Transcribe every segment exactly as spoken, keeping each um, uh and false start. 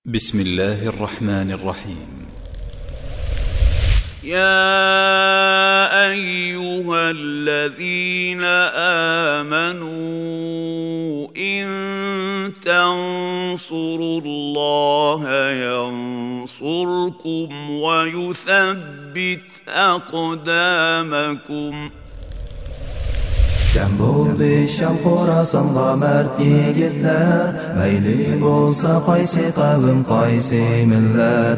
بسم الله الرحمن الرحيم. يا أيها الذين آمنوا إن تنصروا الله ينصركم ويثبت أقدامكم. Cem buldu Şam Xorasanğa mert yigitler, meyli bolsa qaysi qavm qaysi millat,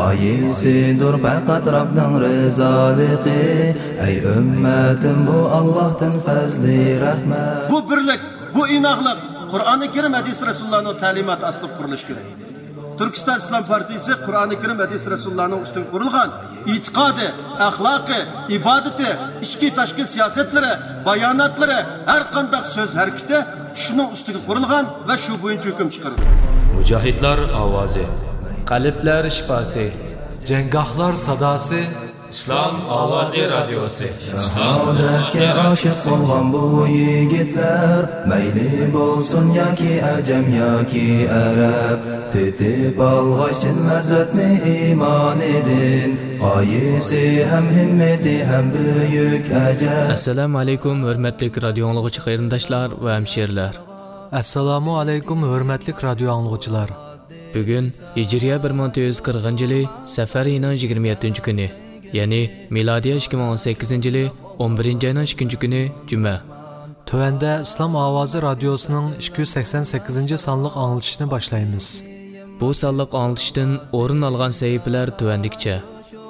qaysidir faqat Rabbning rizoliqi, ey ummatim bu Allohdan fazli rahmat. Bu birlik, bu inoqlik Qur'oni Karim hadis Rasulullohning ta'limoti asli qurilishi kerak. Türkistan İslam Partisi Qur'oni Karim hadis Rasulullohning ustiga qurilgan itiqodi, axloqi, ibodati, ichki tashqi siyosatlari, bayonotlari, har qanday so'z harakati shuning ustiga qurilgan va shu bo'yicha hukm chiqaradi. Mujohidlar ovozi, qalblar shifosi, janggohlar sadosi, İslam ovozi radiosi. Saodatga oshiq bo'lgan bu yigitlar, mayli bo'lsin yoki ajam yoki arab, tetib olg'achin lazzatni iymon edin, qaysi ham himmati ham buyuk ajab. Assalomu alaykum hurmatli radio anglag'uchi qarindoshlar va hamshirlar. Assalomu alaykum hurmatli radio anglag'uchilar. Bugun Hijriya bir ming to'rt yuz qirqinchi yili Safar oyining yigirma yettinchi kuni, ya'ni milodiya ikki ming o'n sakkizinchi yili o'n birinchi oyning ikkinchi kuni juma. Tövəndə İslam Ovozi Radiosu'nun ikki yuz sakson sakkizinchi sonliq anglitishini boshlaymiz. Bu sonliq anglitishdan o'rin olgan sahifalar tövəndikçe.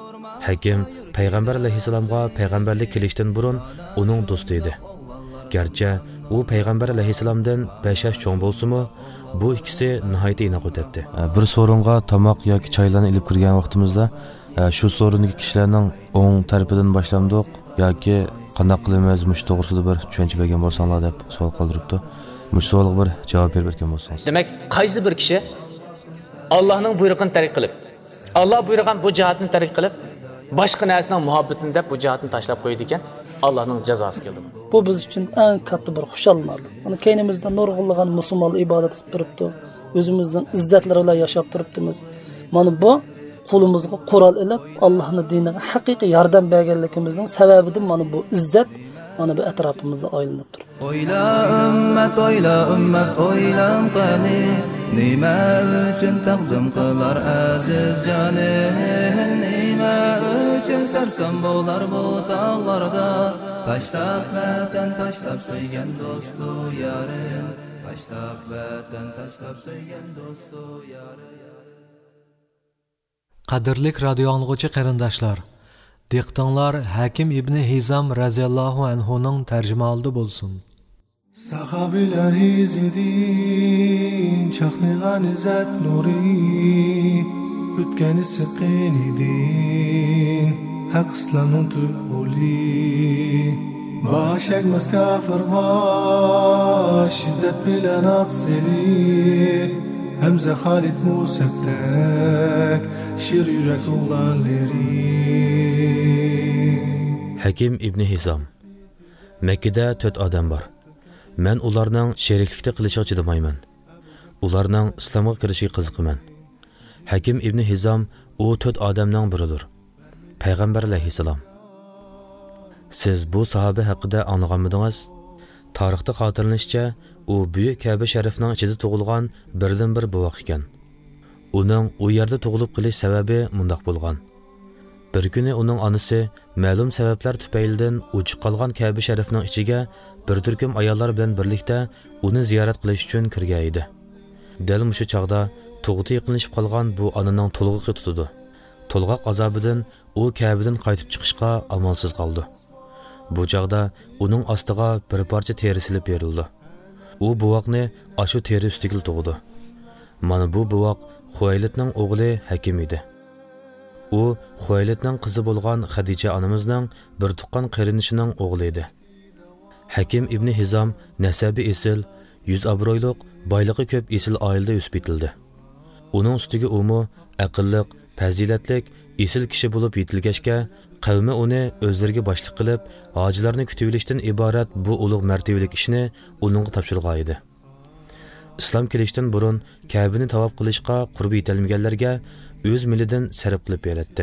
Hakim Peygamber aleyhisselamga peygamberlik kelishdan burun uning do'sti edi. Gerçi u Peygamber aleyhisselamdan besh yosh cho'ng bo'lsa-mu, bu ikkisi nihoyat inoq o'tdi. Bir so'ringa tamoq yoki choylarni ilib kirgan vaqtimizda shu so'rindagi kishilarning o'ng tarafidan boshlamdik yoki qanday qilamiz mush to'g'risida bir tushuncha bergan bo'lsanglar deb savol qoldiribdi. Mush savolga bir javob berib bergan bo'lsangiz. Demak, qaysi bir kishi Allohning buyrug'ini tariq qilib, Alloh buyurgan bu jihatni tariq qilib, boshqa narsaning muhabbatini deb bu jihatni tashlab qo'ydi ekan, Allohning jazosi keldi. Bu biz uchun eng katta bir xushallik. Uni keynimizda nurg'ulg'an musulmon ibodat qilib turibdi. O'zimizning izzatlar bilan yashab turibmiz. Mana bu qo'limizga Qur'on ilib, Allohning diniga haqiqiy yordam berganligimizning sababidir. Mana bu izzat mana bu atrofimizda aylanib turibdi. Oyla ummat, oyla ummat, oylan qani, nima uchun taqdim qilar aziz jonim, nima uchun sarsam bo'lar bu tog'larda, tashlab vatan, tashlab sevgan do'stu yarim, tashlab vatan, tashlab sevgan do'stu yarim. Qadrlik radio anglag'uchi qarindoshlar, diqqatinglar Hakim ibn Hizam raziyallohu anhuning tarjimalida bo'lsin. Sahabilar izidin, chaqnagan izzat nuri, o'tgan siqin idin, haq islomning tuli. Başakmas kafirga shiddat bilan atseli, Hamza Khalid Musabdak şir yürek oğlanları. Hakim ibn Hizam, Mekke'de to'rt odam bor. Men ularning sheriklikda qilishiga chidamayman. Ularning islomga kirishiga qiziqaman. Hakim ibn Hizam u to'rt odamning biridir. Payg'ambar alayhissalom. Siz bu sahoba haqida anglaganmidingiz? Tarixda xotirlanishicha, u buyuk Ka'ba sharifning ichida tug'ilgan birdan bir buvoq ekan. Uning u yerda tug'ilib qolish sababi mundoq bo'lgan. Bir kuni uning onasi ma'lum sabablar tufaylidan uchiq qolgan Ka'ba sharifning ichiga bir turkum ayollar bilan birlikda uni ziyorat qilish uchun kirgan edi. Dal mushu chaqda tug'uti yaqinlashib qolgan bu onaning to'lg'iqi tutdi. To'lg'oq azobidan u Ka'badan qaytib chiqishga amalsiz qoldi. Bu chaqda uning ostiga bir parcha teri silib berildi. U buvoqni ashu teri ustiga tug'di. Mana bu buvoq Xuvaylidning o'g'li Hakim edi. U Xuvaylidning qizi bo'lgan Xadija onamizning bir tuqqan qarinishining o'g'li edi. Hakim ibn Hizam nasabi esil, yuz obro'yliq, boyligi ko'p esil oilada o'sib yetildi. Uning ustiga umu aqlliq, fazilatlik, esil kishi bo'lib yetilgachga, qavmi uni o'zlariga boshliq qilib, hojilarni kutib olishdan iborat bu ulug' martabalik ishni uningga topshirgan edi. islom kelishdan burun Ka'bani tavob qilishga qurbi yetilmaganlarga o'z milidan sarf qilib beradi.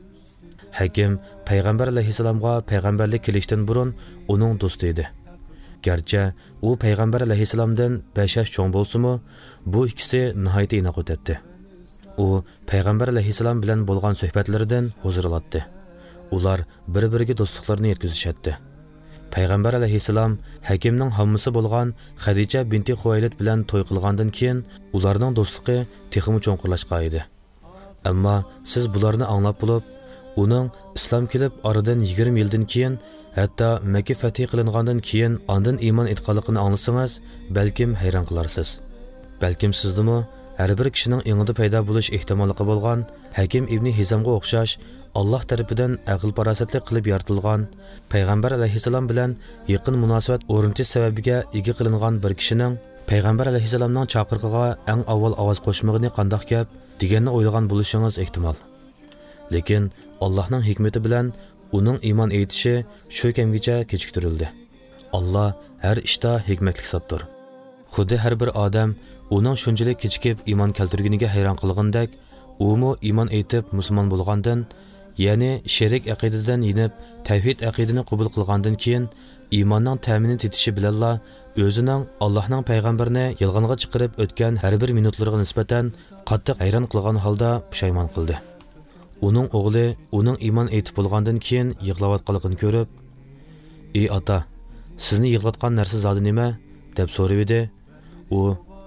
Hakim payg'ambar alayhisalomga payg'ambarlik kelishdan burun uning do'sti edi. Garchi u payg'ambar alayhisalomdan besh yosh cho'ng bo'lsa-mu, bu ikkisi nihoyat inoq o'tadi. U payg'ambar alayhisalom bilan bo'lgan suhbatlaridan huzur oladi. Ular bir-biriga do'stliklarini yetkazishadi. Payg'ambar alayhisalom Hakimning hammasi bo'lgan Xadicha binti Xuvaylid bilan to'y qilgandan keyin ularning do'stligi texmi cho'nqirlashgan edi. Ammo siz bularni anglab bo'lib, uning islom kelib oradan yigirma yildan keyin, hatto Makka fath qilingandan keyin ondan iymon etganligini anglasangiz, balkim hayron qolarsiz. Balkim sizdimi har bir kishining ingida paydo bo'lish ehtimolligi bo'lgan Hakim ibn Hizamga o'xshash Allah tarafidan aql farosatli qilib yaratilgan, payg'ambar alayhisalom bilan yaqin munosabat o'rnatish sababiga ega qilingan bir kishining payg'ambar alayhisalomning chaqirig'iga eng avval ovoz qo'shmag'ini qandoq gap deganni o'ylagan bo'lishingiz ehtimol. Lekin Allohning hikmati bilan uning iymon etishi shu kamgacha kechiktirildi. Alloh har ishda hikmatli zotdir. Xuddi har bir odam uning shunchalik kechikib iymon keltirganiga hayron qilgandek, u mu iymon etib musulmon bo'lgandan, ya'ni sherik aqidadan yinib tavhid aqidini qabul qilgandan keyin iymonning ta'minini tetishi bilanla o'zining Allohning payg'ambarini yolg'onga chiqarib o'tgan har bir minutlarga nisbatan qattiq hayron qilgan holda pushaymon qildi. Uning o'g'li uning iymon etib bo'lgandan keyin yig'layotganligini ko'rib, "Ey ota, sizni yig'latgan narsa zodi nima?" deb so'raydi. U,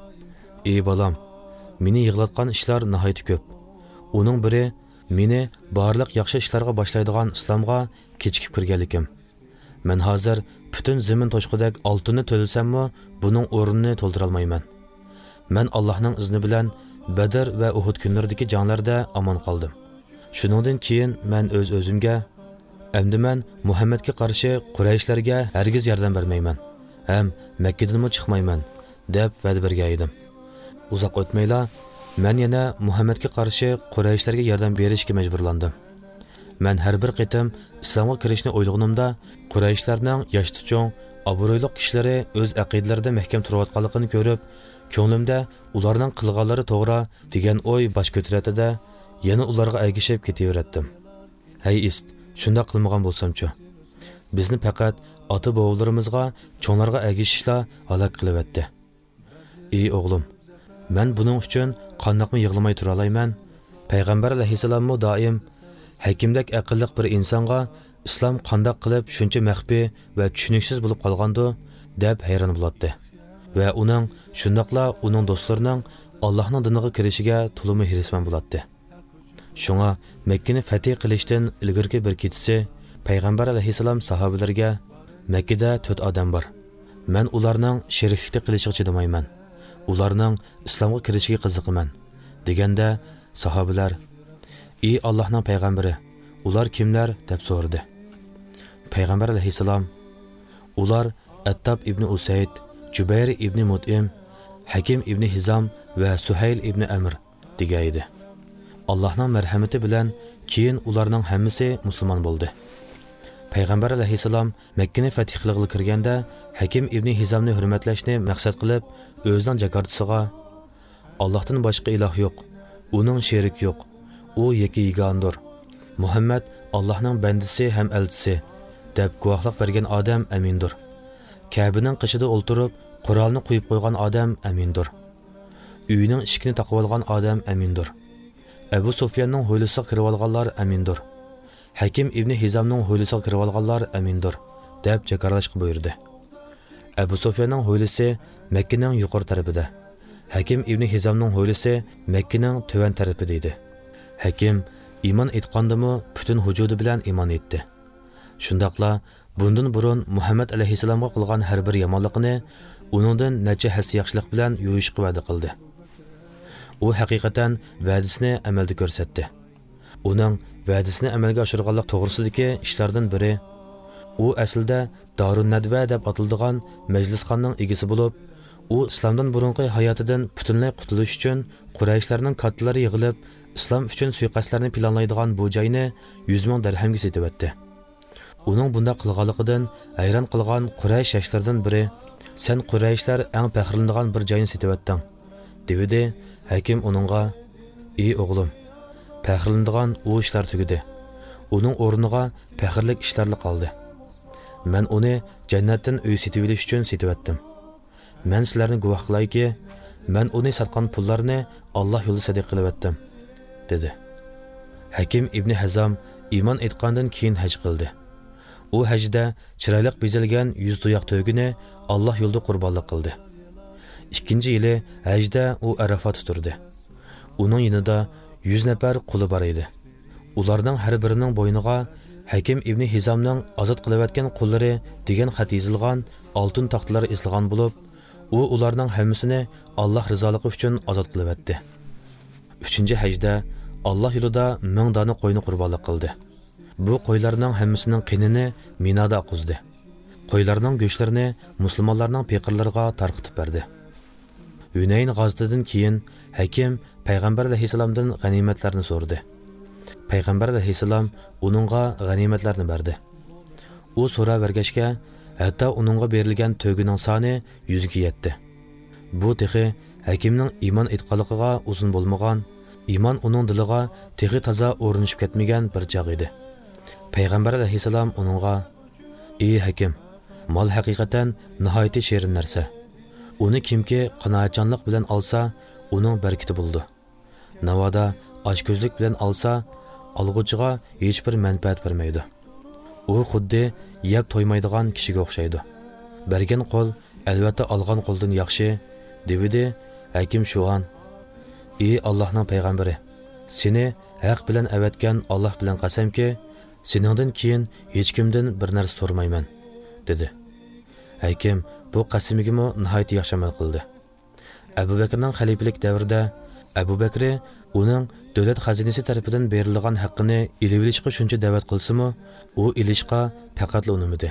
"Ey bolam, meni yig'latgan ishlar nihoyat ko'p. Uning biri meni barliq yaxshi ishlarga boshlaydigan islomga kechikib kirganligim. Men hozir butun zamin toshqidek oltinni to'lsammi, buning o'rnini to'ldira olmayman. Men Allohning izni bilan Badr va Uhud kunlaridagi janglarda omon qoldim. Shuningdan keyin men o'z o'zimga, endi men Muhammadga qarshi Qurayshlarga hargiz yordam bermayman, ham Makkadan mo chiqmayman" deb va'da bergan edim. Uzoq o'tmayla men yana Muhammadga qarshi Qurayshlarga yordam berishga majburlandim. Men har bir qitim islomga kirishni o'ylaganimda Qurayshlarning yoshli cho'ng, obro'li kishilari o'z aqidlarida mahkam turayotganligini ko'rib, ko'nglimda ularning qilganlari to'g'ri degan o'y bosh ko'taratdi-da, yana ularga ergishib ketaverdim. Hay ist, shunda qilmagan bo'lsam-chi. Bizni faqat ota-bovlarimizga, cho'nglarga ergishishla halok qilyapti. Ey o'g'lim, men buning uchun qandoqmi yig'lamay tura olayman? Payg'ambar alayhisalommo doim hakimdek aqlli bir insonga islom qandoq qilib shuncha maxfiy va tushuniksiz bo'lib qolgandi deb hayron bo'ladi. Va uning shundoqla uning do'stlarining Allohning diniga kirishiga to'limi hirisman bo'ladi. Shunga Makkani fath qilishdan ilgirki bir kechasi payg'ambar alayhisalom sahobalarga Makkada to'rt odam bor. Men ularning sheriklikda qilishiga chidamayman. Ularning islomga kirishiga qiziqaman deganda sahobalar, "Ey Allohning payg'ambari, ular kimlar?" deb so'radi. Payg'ambar alayhisalom, "Ular Attab ibn Usayd, Jubayr ibn Mut'im, Hakim ibn Hizam va Suhayl ibn Amr" degan edi. Allohning marhamati bilan keyin ularning hammasi musulmon bo'ldi. Payg'ambar alayhisalom Makkani fath qilg'ili kirganda Hakim ibn Hizamni hurmatlashni maqsad qilib o'zining jakartisiga "Allohdan boshqa iloh yo'q, uning sherik yo'q, u yeki yegandir. Muhammad Allohning bandisi ham elchisi" deb guvohlik bergan odam amindir. Ka'baning qishida o'ltirib Qur'onni qo'yib qo'ygan odam amindir. Uyining eshigini taqib olgan odam amindir. Abu Sufyanning hovlisiga kirib olganlar amindir. Hakim ibn Hizamning hovlisiga kirib olganlar amindir deb jakarlashga buyurdi. Abu Sufyanning hovlisi Makkaning yuqori tarafida. Hakim ibn Hizamning hovlisi Makkaning tuvan tarafida edi. Hakim iymon etgandimi butun vujudi bilan iymon etdi. Shundaqla bundan burun Muhammad alayhisalomga qilgan har bir yomonlikni uningdan necha has yaxshilik bilan yo'yishga va'da qildi. U haqiqatan va'dasini amalda ko'rsatdi. Uning va'dasini amalga oshirganlik to'g'risidagi ishlardan biri, u aslida Darun Nadva deb atiladigan majlisxonaning egasi bo'lib, u islomdan burungi hayotidan butunlay qutulish uchun Qurayshlarning kattalari yig'ilib, islom uchun suiqasdlarni planlaydigan bu joyni yuz ming dirhamga sotibdi. Uning bunda qilganligidan hayron qilgan Quraysh yoshlardan biri sen Qurayshlar eng faxrlanadigan bir joyni setivatding, dedi. Hakim onunğa, "Ey o'g'lim, faxrlanadigan u ishlar tugidi. Uning o'rniga faxrlik ishlarla qoldi. Men uni jannatdan uy setib olish uchun setivatdim. Men sizlarni guvoh qilayki, men uni sotgan pullarni Alloh yo'lida sadaqa qilavatdim", dedi. Hakim ibn Hizam iymon etgandan keyin haj qildi. U hajda chiroyli bezalgan yuz tuyoq to'gini Alloh yo'lida qurbonlik qildi. Ikkinchi yili hajda u Arafat turdi. Uning yonida yuz nafar quli bor edi. Ularning har birining bo'yniga Hakim ibn Hizamning ozod qilayotgan qullari degan xat yozilgan oltin taxtlar izilgan bo'lib, u ularning hammasini Alloh rizoligi uchun ozod qilayotdi. uchinchi hajda Alloh yo'lida ming dona qo'yni qurbonlik qildi. Bu qo'ylarning hammasining qinini Minoda oqizdi. Qo'ylarning go'shtlarini musulmonlarning peqirlariga tarqitib berdi. Hunayn g'azotasidan keyin Hakim payg'ambar alayhisalomdan g'animatlarni so'radi. Payg'ambar alayhisalom uningga g'animatlarni berdi. U so'ravergachga, hatto uningga berilgan to'gining soni yuzga yetdi. Bu texi Hakimning iymon etqanligiga uzun bo'lmagan, iymon uning diliga texi toza o'rnishib ketmagan bir chog' edi. Payg'ambar alayhisalom uningga, "Ey Hakim, mol haqiqatan nihoyatda shirin narsa. Uni kimki qanoatchanlik bilan olsa, uning barakati bo'ldi. Navoda ochko'zlik bilan olsa, olg'uchiga hech bir manfaat bermaydi. U xuddi yeb to'ymaydigan kishiga o'xshaydi. Bergan qo'l albatta olgan qo'ldan yaxshi", dedi. Hakim shu an, "Ey Allohning payg'ambari, seni haq bilan avatgan Alloh bilan qasamki, seningdan keyin hech kimdan bir narsa so'ramayman", dedi. Hakim bu qasamigimi nihoyat yaxshi amal qildi. Abu Bakrning xalifalik davrida Abu Bakri uning davlat xazinasi tarafidan berilgan haqqini ilib olishga shuncha da'vat qilsa-mu, u ilishqa faqat unumidi.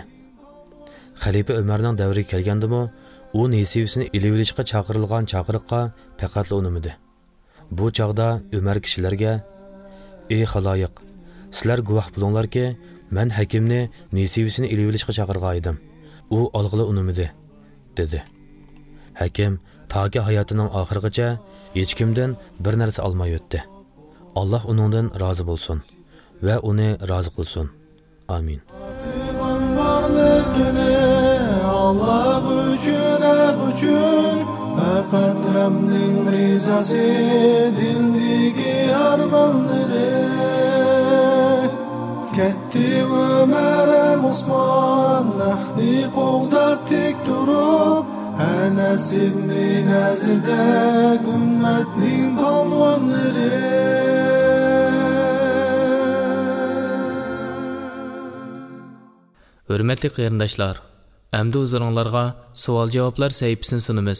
Xalifa Umarning davriga kelgandimi, u nesivisini ilib olishga chaqirilgan chaqiriqqa faqat unumidi. Bu chaqda Umar kishilarga, "Ey xaloyiq, sizlar guvoh bo'linglarki, men Hakimni nesivisini ilib olishga chaqirgan edim. U olg'ili unumidi", dedi. Hakim toki hayotining oxirigacha hech kimdan bir narsa olmay o'tdi. Alloh uningdan rozi bo'lsin va uni rozi qilsin. Amin. Allah uchun, uchun faqat Rabbning rizasi dildagi armonlari. Ketdi Umar Usmon nahni qo'g'dab tek turib, Anas ibn Nazirda ummatning polvonlari. Hurmatli qarindoshlar, endi o'zlaringizga savol-javoblar sahifasini sunamiz.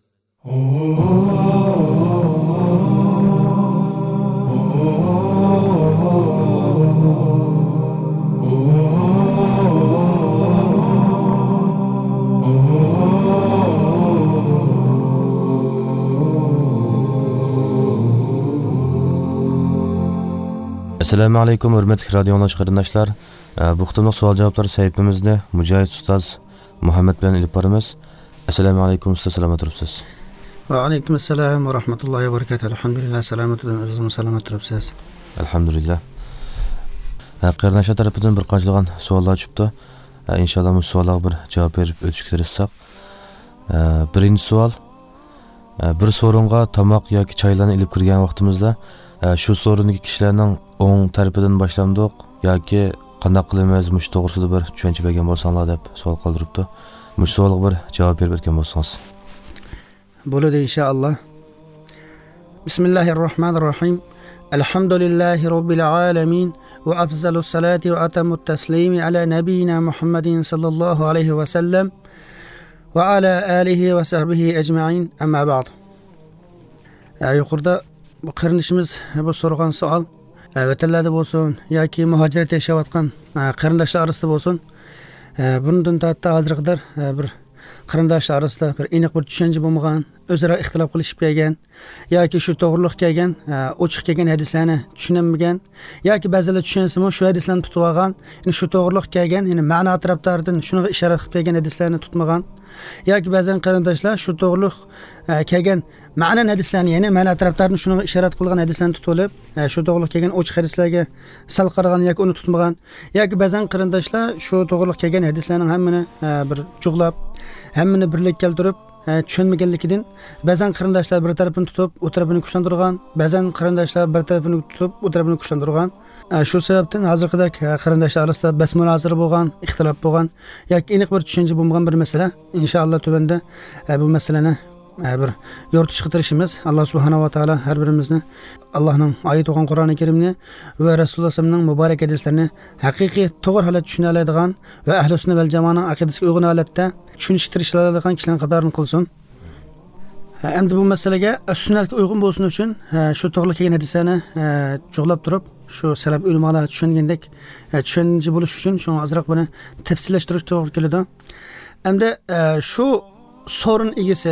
Assalomu alaykum hurmatli radio qarindoshlar. Bu qitimliq savol-javoblar sahifamizda Mujohid ustoz Muhammad bilan ilib boramiz. Assalomu alaykum ustoz, salomat turibsiz? Va alaykum assalom va rahmatullohi va barakatuh. Alhamdulillah, salomatman, o'zim salomat turibsiz. Alhamdulillah. Qarindoshlar tarafidan bir qanchagan savollar chiqibdi. Inshaalloh bu savollarga bir javob berib o'tishga tirishsak. Birinchi savol, bir so'ringa tomoq yoki choylarni ilib kirgan vaqtimizda shu so'rindagi kishilarning o'ng tarafidan boshlandik yoki qanday qilamiz, mush to'g'risida bir tushuncha bergan bo'lsanglar deb savol qoldiribdi. Mush savolga bir javob berib o'tgan bo'lsangiz. Bo'ladi inshaalloh. Bismillahirrohmanirrohim. Alhamdulillahi robbil alamin va afzalus salati va atamut taslimi ala nabiyina Muhammadin sallallohu alayhi va sallam va ala alihi va sahbihi ajma'in. Amma ba'd. Yuqorida bu qarindishimiz bu so'ragan savol vatanlarda bo'lsin yoki muhojirat yashayotgan qarindoshlar orasida bo'lsin, bundan tortib hozirga qadar bir qarindoshlar orasida bir aniq bir tushuncha bo'lmagan, o'zaro ixtilof qilishib kelgan yoki shu to'g'riliq kelgan, ochiq kelgan hadislarni tushunmagan yoki ba'zilar tushunsa-mu shu hadislarni tutib olgan, ya'ni shu to'g'riliq kelgan, ya'ni ma'no tarafdoridan shunga ishorat qilib kelgan hadislarni tutmagan yoki ba'zan qarindoshlar shu to'g'riliq kelgan ma'nan hadislarni, ya'ni ma'na taraflarini shuni ishorat qilgan hadislarni tutib olib, shu to'g'riliq kelgan ochiq hadislarga sal qaragan yoki uni tutmagan, yoki ba'zan qarindoshlar shu to'g'riliq kelgan hadislarning hammani bir jug'lab, hammani birlik keltirib tushunmaganligidan ba'zan qarindoshlar bir tarafini tutib, u tarafini kuchlantirgan, ba'zan qarindoshlar bir tarafini tutib, u tarafini kuchlantirgan. Shu sababdan hozirgidek qarindoshlar orasida bas munozara bo'lgan, ixtilof bo'lgan yoki aniq bir tushuncha bo'lmagan bir masala. Inshaalloh tuvanda bu masalani bir yoritishga tirishimiz. Alloh subhanahu va taolo har birimizni Allohning oyat o'qigan Qur'oni Karimni va Rasululloh sallallohu muborak hadislarini haqiqiy to'g'ri holatda tushuna oladigan va ahli sunna val jamoaning aqidasiga uyg'un holatda tushunishtirishga oladigan kishilarning qatoridan qilsin. Endi bu masalaga sunnatga uyg'un bo'lsin uchun shu to'g'ri kelgan hadislarni cho'g'lab turib, shu salaf ulamolar tushungandek tushunchi bo'lish uchun shu ozroq buni tafsillashtirish to'g'ri keladi. Endi shu so'rin egasi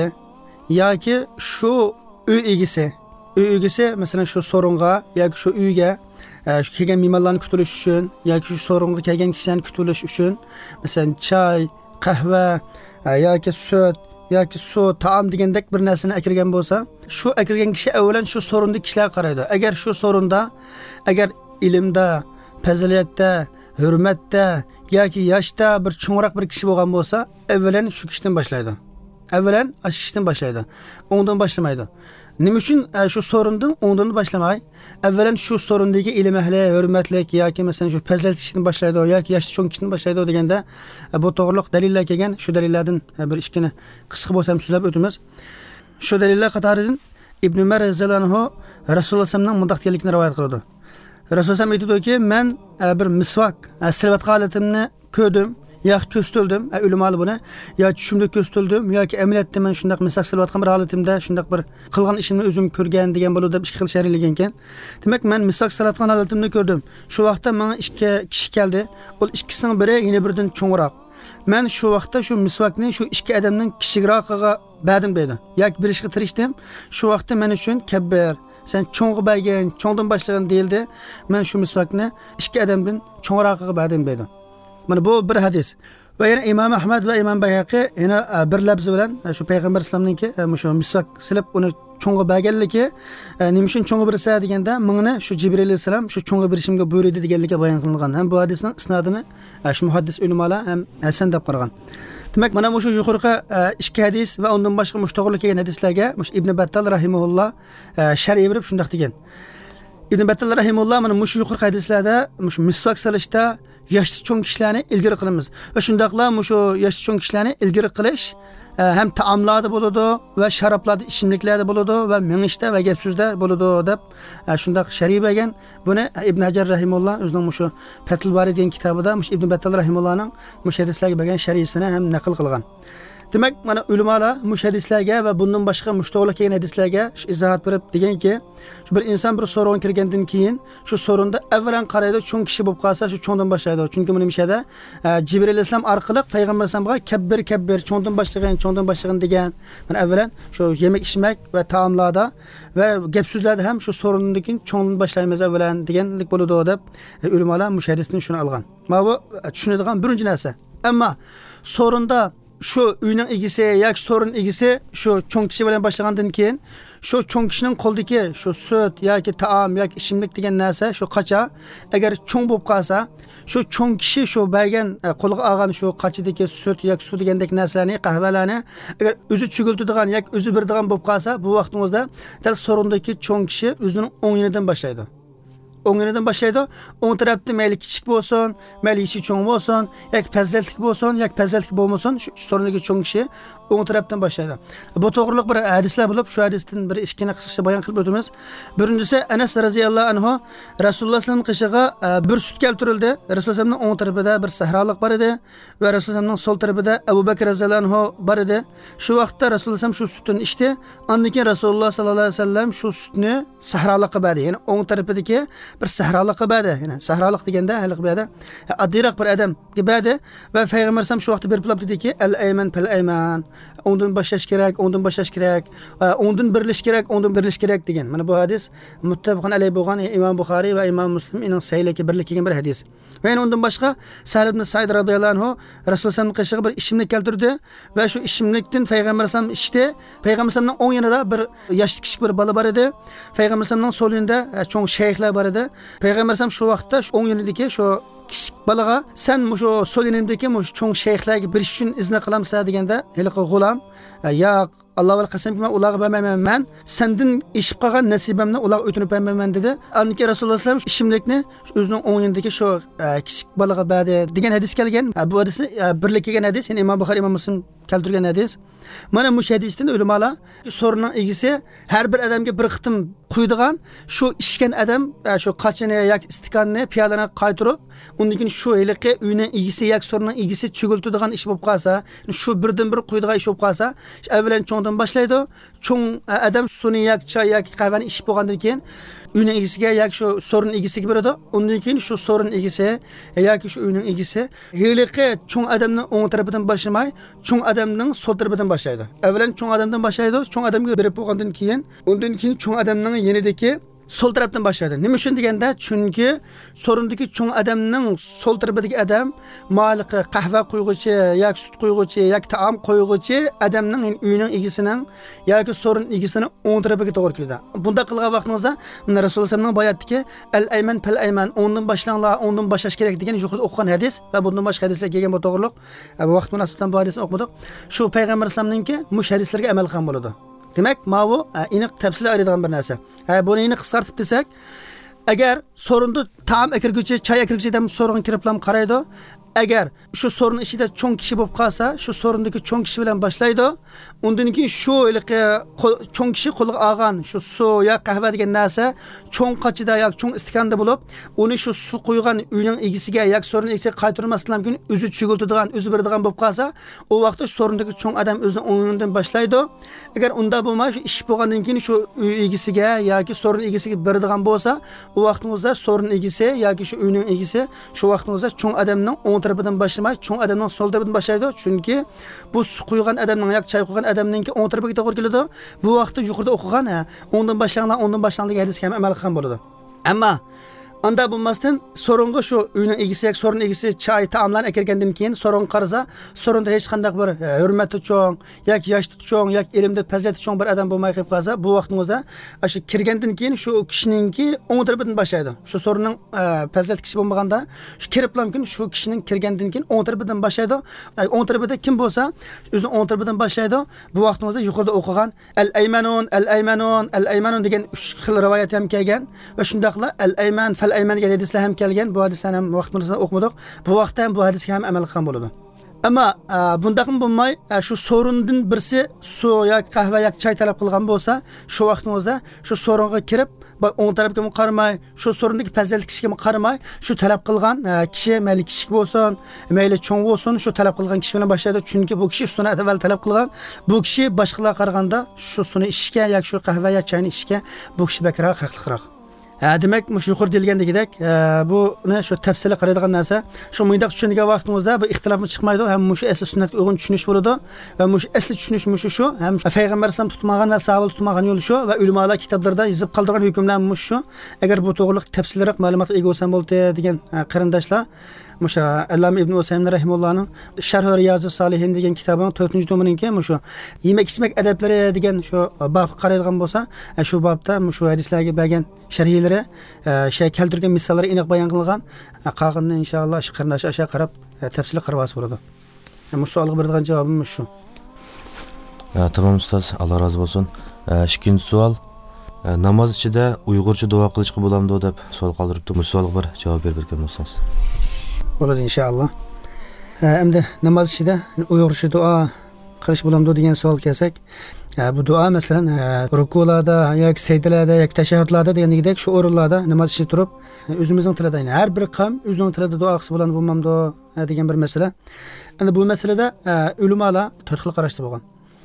yoki shu uy egasi, uy egasi masalan shu so'ringa yoki shu uyga shu kelgan mehmonlarni kutilish uchun yoki shu so'ringa kelgan kishilarni kutilish uchun masalan choy, qahva yoki sut yoki suv, taom degandek bir narsani akirgan bo'lsa, shu akirgan kishi avvalan shu so'rinda kishilar qaraydi. Agar shu so'rinda agar ilmda, fazilatda, hurmatda yoki yoshda bir cho'ngroq bir kishi bo'lgan bo'lsa, avvalan shu kishidan boshlaydi. Avvalan shu kishidan boshlaydi. Undan boshlamaydi. Nima uchun shu so'rindan undan boshlamay, avvalan shu so'rindagi ilm ahli, hurmatlik yoki masalan shu fazilat kishidan boshlaydi yoki yoshi cho'ng kishidan boshlaydi deganda bu to'g'riliq dalillar kelgan. Shu dalillardan bir ikkini qisqa bo'lsa ham so'zlab o'tamiz. Shu dalillar qatoridan Ibn Umar roziyallohu anhu Rasululloh sallallohu mundaq deganlikni rivoyat qildi. Rasululloh sallallohu aytdiki, men bir misvak silvat holatimni ko'rdim. yoki ko'stildim, o'limali buni yoki tushimda ko'stildim yoki amaliyotda men shunday misaq silayotgan bir holatimda shunday bir qilgan ishimni o'zim ko'rgan degan bo'ladi deb ikki xil sharhlangan ekan. Demak, men misaq silayotgan holatimni ko'rdim. Shu vaqtda menga ikki kishi keldi. Ul ikkisining biri yana biridan cho'ngroq. Men shu vaqtda shu misvakni shu ikki odamning kichikroqiga berdim dedi. Yoki berishga tirishdim. Shu vaqtda men uchun kabbir, sen cho'ng'i bergan, cho'ngdan boshlagan deyildi. Men shu misvakni ikki odamdan cho'ngroqiga berdim dedi. Mana bu bir hadis. Va yana Imom Ahmad va Imom Bayhaqi yana bir labz bilan shu payg'ambar islomninki shu misvak silib uni cho'ng'i berganligi, nima uchun cho'ng'i bersa deganda, mingni shu Jibril alayhisalom shu cho'ng'i berishimga buyurdi deganligi bayon qilingan. Ham bu hadisning isnodini shu muhaddis ulamolar ham hasan deb qaragan. Demak, mana shu yuqorqi ikki hadis va undan boshqa mushtoqlik kelgan hadislarga Ibn Battal rahimahulloh sharh berib shunday degan. Ibn Battal rahimahulloh mana shu yuqorqi hadislarda shu misvak silishda yoshli cho'ng kishilarni ilgari qilamiz. Va shundaqla shu yoshli cho'ng kishilarni ilgari qilish ham taomlarda bo'ladi va sharoblarda, ichimliklarda bo'ladi va mingishda va gap so'zda bo'ladi deb shundaq sharh bergan. Buni Ibn Hajar rahimahulloh o'zining shu Fathul Bari degan kitobida Ibn Battal rahimahullohning shu hadislarga bergan sharhisini ham naql qilgan. Demak, mana ulamolar mush hadislarga va bundan boshqa mushtoqlik kelgan hadislarga izohat berib deganki, shu bir inson bir so'rovga kirgandan keyin shu so'rinda avvalan qaraydi, cho'ng kishi bo'lib qolsa shu cho'ngdan boshlaydi. Chunki buni mishada Jibril alayhisalom orqali payg'ambar alayhisalomga kabbir kabbir cho'ngdan boshlagan, cho'ngdan boshlagan degan. Mana avvalan shu yemak ichmak va taomlarda va gap so'zlarda ham shu so'rindan cho'ngdan boshlaymiz avvalan deganlik bo'ladi deb ulamolar mush hadisdan shuni olgan. Mana bu tushunadigan birinchi narsa. Ammo so'rinda shu uyning egisi yoki so'rin egisi shu cho'ng kishi bilan boshlagandan keyin shu cho'ng kishining qo'ldagi shu sut yoki taom yoki ichimlik degan narsa shu qacha agar cho'ng bo'lib qolsa, shu cho'ng kishi shu bergan qo'lga olgan shu qachidagi sut yoki suv degandek narsalarni, qahvalarni agar o'zi chugiltiradigan yoki o'zi beradigan bo'lib qolsa, bu vaqtimizda dal so'rindagi cho'ng kishi o'zining o'ngidan boshlaydi. O'ngidan boshlaydi. O'ng tarafda mayli kichik bo'lsin, mayli ichi cho'ng bo'lsin, yoki fazilatli bo'lsin, yoki fazilatli bo'lmasin, shu so'rindagi cho'ng kishi o'ng tarafdan boshlaydi. Bu to'g'riliq bir hadislar bo'lib, shu hadisdan bir ikkini qisqacha bayon qilib o'tamiz. Birinchisi Anas roziyallohu anhu Rasululloh sallallohu alayhi vasallam qishig'iga bir sut keltirildi. Rasululloh sallallohu o'ng tarafida bir sahrolik bor edi va Rasululloh sallallohu sol tarafida Abu Bakr roziyallohu anhu bor edi. Shu vaqtda Rasululloh sallallohu shu sutni ichdi. Undan keyin Rasululloh sallallohu alayhi vasallam shu sutni sahrolikqa berdi. Ya'ni o'ng tarafidagi bir sahrolik qiladi. Ya'ni sahrolik deganda haliq berdi. Oddiyroq bir odam berdi va payg'ambar ham shu vaqtda berib dediki, al-ayman fal-ayman. ondan başlash kerak, ondan başlash kerak, ondan birlish kerak, ondan birlish kerak degan. Mana bu hadis muttafaqun alayhi bo'lgan Imom Buxoriy va Imom Muslim ining sahihlarga birlik kelgan bir hadis. Va yana undan boshqa Sahl ibn Said radhiyallohu anhu Rasululloh sallallohu alayhi vasallam bir ishimlik keltirdi va shu ishimlikdan payg'ambar sallam ichdi. Payg'ambar sallamning o'ng yonida bir yoshli kichik bir bola bor edi. Payg'ambar sallamning so'l yonida cho'ng shayxlar bor edi. Payg'ambar sallam shu vaqtda shu o'ng yonidagi shu kichik balaga sen shu so'l yonimdagi shu cho'ng shayxlarga birish uchun izni qilamsan deganda, haliqi g'ulam, "Ya Alloh val qasamki men ularga bermayman, men sendan ishib qolgan nasibamni ularga o'tinib bermayman" dedi. Anki Rasululloh sallam ishimlikni o'zining o'ng yonidagi shu kichik balaga berdi degan hadis kelgan. Bu hadis birlik kelgan hadis, ya'ni Imom Buxoriy, Imom Muslim keltirgan hadis. Mana bu hadisdan ulamolar so'rining egisi har bir odamga bir qitim quydigan shu ishgan odam shu qachini yoki istiqonni piyolani qaytirib, undan keyin shu hiliqi uyning egisi yoki so'rining egisi chugultadigan ish bo'lib qolsa, shu birdan bir quydigan ish bo'lib qolsa, avvalan cho'ngdan boshlaydi. Cho'ng odam suni yoki choy yoki qahvani ichib bo'lgandan keyin uyning egisiga yoki shu so'rin egisiga beradi. Undan keyin shu so'rin egisi yoki shu uyning egisi hiliqi cho'ng odamning o'ng tarafidan boshlamay, cho'ng odamning so'l tarafidan boshlaydi. Avvalan cho'ng odamdan boshlaydi, cho'ng odamga berib bo'lgandan keyin, undan keyin cho'ng odamning yenidagi sol tarafdan boshlaydi. Nima uchun deganda, chunki so'rindagi cho'ng odamning sol tarafidagi odam maliqi qahva quyguchi yoki sut quyguchi yoki taom qo'yguchi odamning uyining egisining yoki so'rin egisining o'ng tarafiga to'g'ri keladi. Bunda qilgan vaqtimizda Rasululloh sallallohu alayhi vasallam bayatdiki, "Al-ayman fal-ayman", ondan boshlanglar, ondan boshlash kerak degan yuqorida o'qigan hadis va bundan boshqa hadislar kelgan bu to'g'riliq. Bu vaqt munosabatidan bu hadisni o'qidik. Shu payg'ambar sallallohu alayhi vasallamning mush hadislarga amal qilgan bo'ladi. Demak, mavu aniq tafsili ayıradigan bir narsa. Ha, buni aniq qisqartib desak, agar so'rinda taom akirguchi, choy akirguchi deb so'ringa kiriblam qaraydi. Agar shu so'rin ichida cho'ng kishi bo'lib qolsa, shu so'rindagi cho'ng kishi bilan boshlaydi. Undan keyin shu cho'ng kishi qo'liga olgan shu suv yoki qahva degan narsa cho'ng qochida yoki cho'ng istikanda bo'lib, uni shu suv quygan uyning egisiga yoki so'rin egisiga qaytarmasdan keyin o'zi chugultadigan, o'zi beradigan bo'lib qolsa, u vaqtda so'rindagi cho'ng odam o'zining o'yinidan boshlaydi. Agar unda bo'lmay, shu ish bo'lgandan keyin shu uy egisiga yoki so'rin egisiga beradigan bo'lsa, u vaqtimizda so'rin egisi yoki shu uyning egisi shu vaqtimizda cho'ng odamning o'ng tarafidan boshlamay, cho'ng odamning so'l tarafidan boshlaydi. Chunki bu suv quygan odamning yoki choy quygan odamningki o'ng tarafiga to'g'ri keladi. Bu vaqtda yuqorida o'qigan, o'ndan boshlanglar, o'ndan boshlanglar degan hadisga ham amal qilgan bo'ladi. Ammo unda bo'lmasdan so'ringa shu uyning egisi yoki so'rin egisi choy taomlarni akirgandan keyin so'rin qarasa, so'rinda hech qanday bir hurmati cho'ng yoki yoshi cho'ng yoki ilmda fazilati cho'ng bir odam bo'lmay qolib qolsa, bu vaqtimizda shu kirgandan keyin shu kishiningki o'ng tarafidan boshlaydi. Shu so'rinning fazilat kishi bo'lmaganda, shu kiriblam keyin shu kishining kirgandan keyin o'ng tarafidan boshlaydi. O'ng tarafida kim bo'lsa, o'zi o'ng tarafidan boshlaydi. Bu vaqtimizda yuqorida o'qigan al-aymanun, al-aymanun, al-aymanun degan uch xil rivoyat ham kelgan va shundaqla al-ayman ayman degan hadislar ham kelgan. Bu hadislarni ham vaqtimizda o'qimadik. Bu vaqtda ham bu hadisga ham amal qilgan bo'ladi. Ammo bundaqim bo'lmay, shu so'rindan birsi suv yoki qahva yoki choy talab qilgan bo'lsa, shu vaqtimizda shu so'ringa kirib, o'ng tarafga qaramay, shu so'rindagi fazilat kishiga qaramay, shu talab qilgan kishi mayli kichik bo'lsin, mayli cho'ng bo'lsin, shu talab qilgan kishi bilan boshlaydi. Chunki bu kishi shuni avval talab qilgan. Bu kishi boshqalarga qaraganda shu suni ishga yoki shu qahva yoki choyni ishga bu kishi bakroq haqliqroq. Ha, demak, mush yuqori deilgandagidek, buni shu tafsili qaraydigan narsa, shu mundaq tushunadigan vaqtimizda bu ixtilofni chiqmaydi, ham mush asli sunnatga uyg'un tushunish bo'ladi va mush asli tushunish mush shu, ham payg'ambar sallam tutmagan va sahoba tutmagan yo'l shu va ulamolar kitoblarda yozib qoldirgan hukmlar mush shu. Agar bu to'g'riliq tafsilroq ma'lumotga ega bo'lsam bo'ldi degan qarindoshlar, musha Allama ibn Usaymin rahimahullohning Sharh Riyozi Solihin degan kitobining to'rtinchi tomininki mushu yemak ichmak adablari degan shu bab qaraydigan bo'lsa, shu babda mushu hadislarga bergan sharhlari, shay keltirgan misollari aniq bayon qilingan. Qolganini inshaalloh shu qarindosh asha qarab tafsil qarab olsa bo'ladi. Bu savolga beradigan javobim shu. Tamam ustoz, Alloh rozi bo'lsin. Ikkinchi savol, namoz ichida Uyg'urcha duo qilishga bo'lamdi deb savol qoldiribdi. Bu savolga bir javob berib bergan bo'lsangiz. Bo'ladi inshaalloh. Endi namoz ichida Uyg'urcha duo qilish bo'lamdi degan savol kelsak, bu duo masalan rukularda yoki sajdalarda yoki tashahhudlarda degandek shu o'rinlarda namoz ichida turib o'zimizning tilida, ya'ni har bir qavm o'zining tilida duo qilsa bo'ladi bo'lmamdi degan bir masala. Endi bu masalada ulamolar to'rt xil qarashda bo'lgan.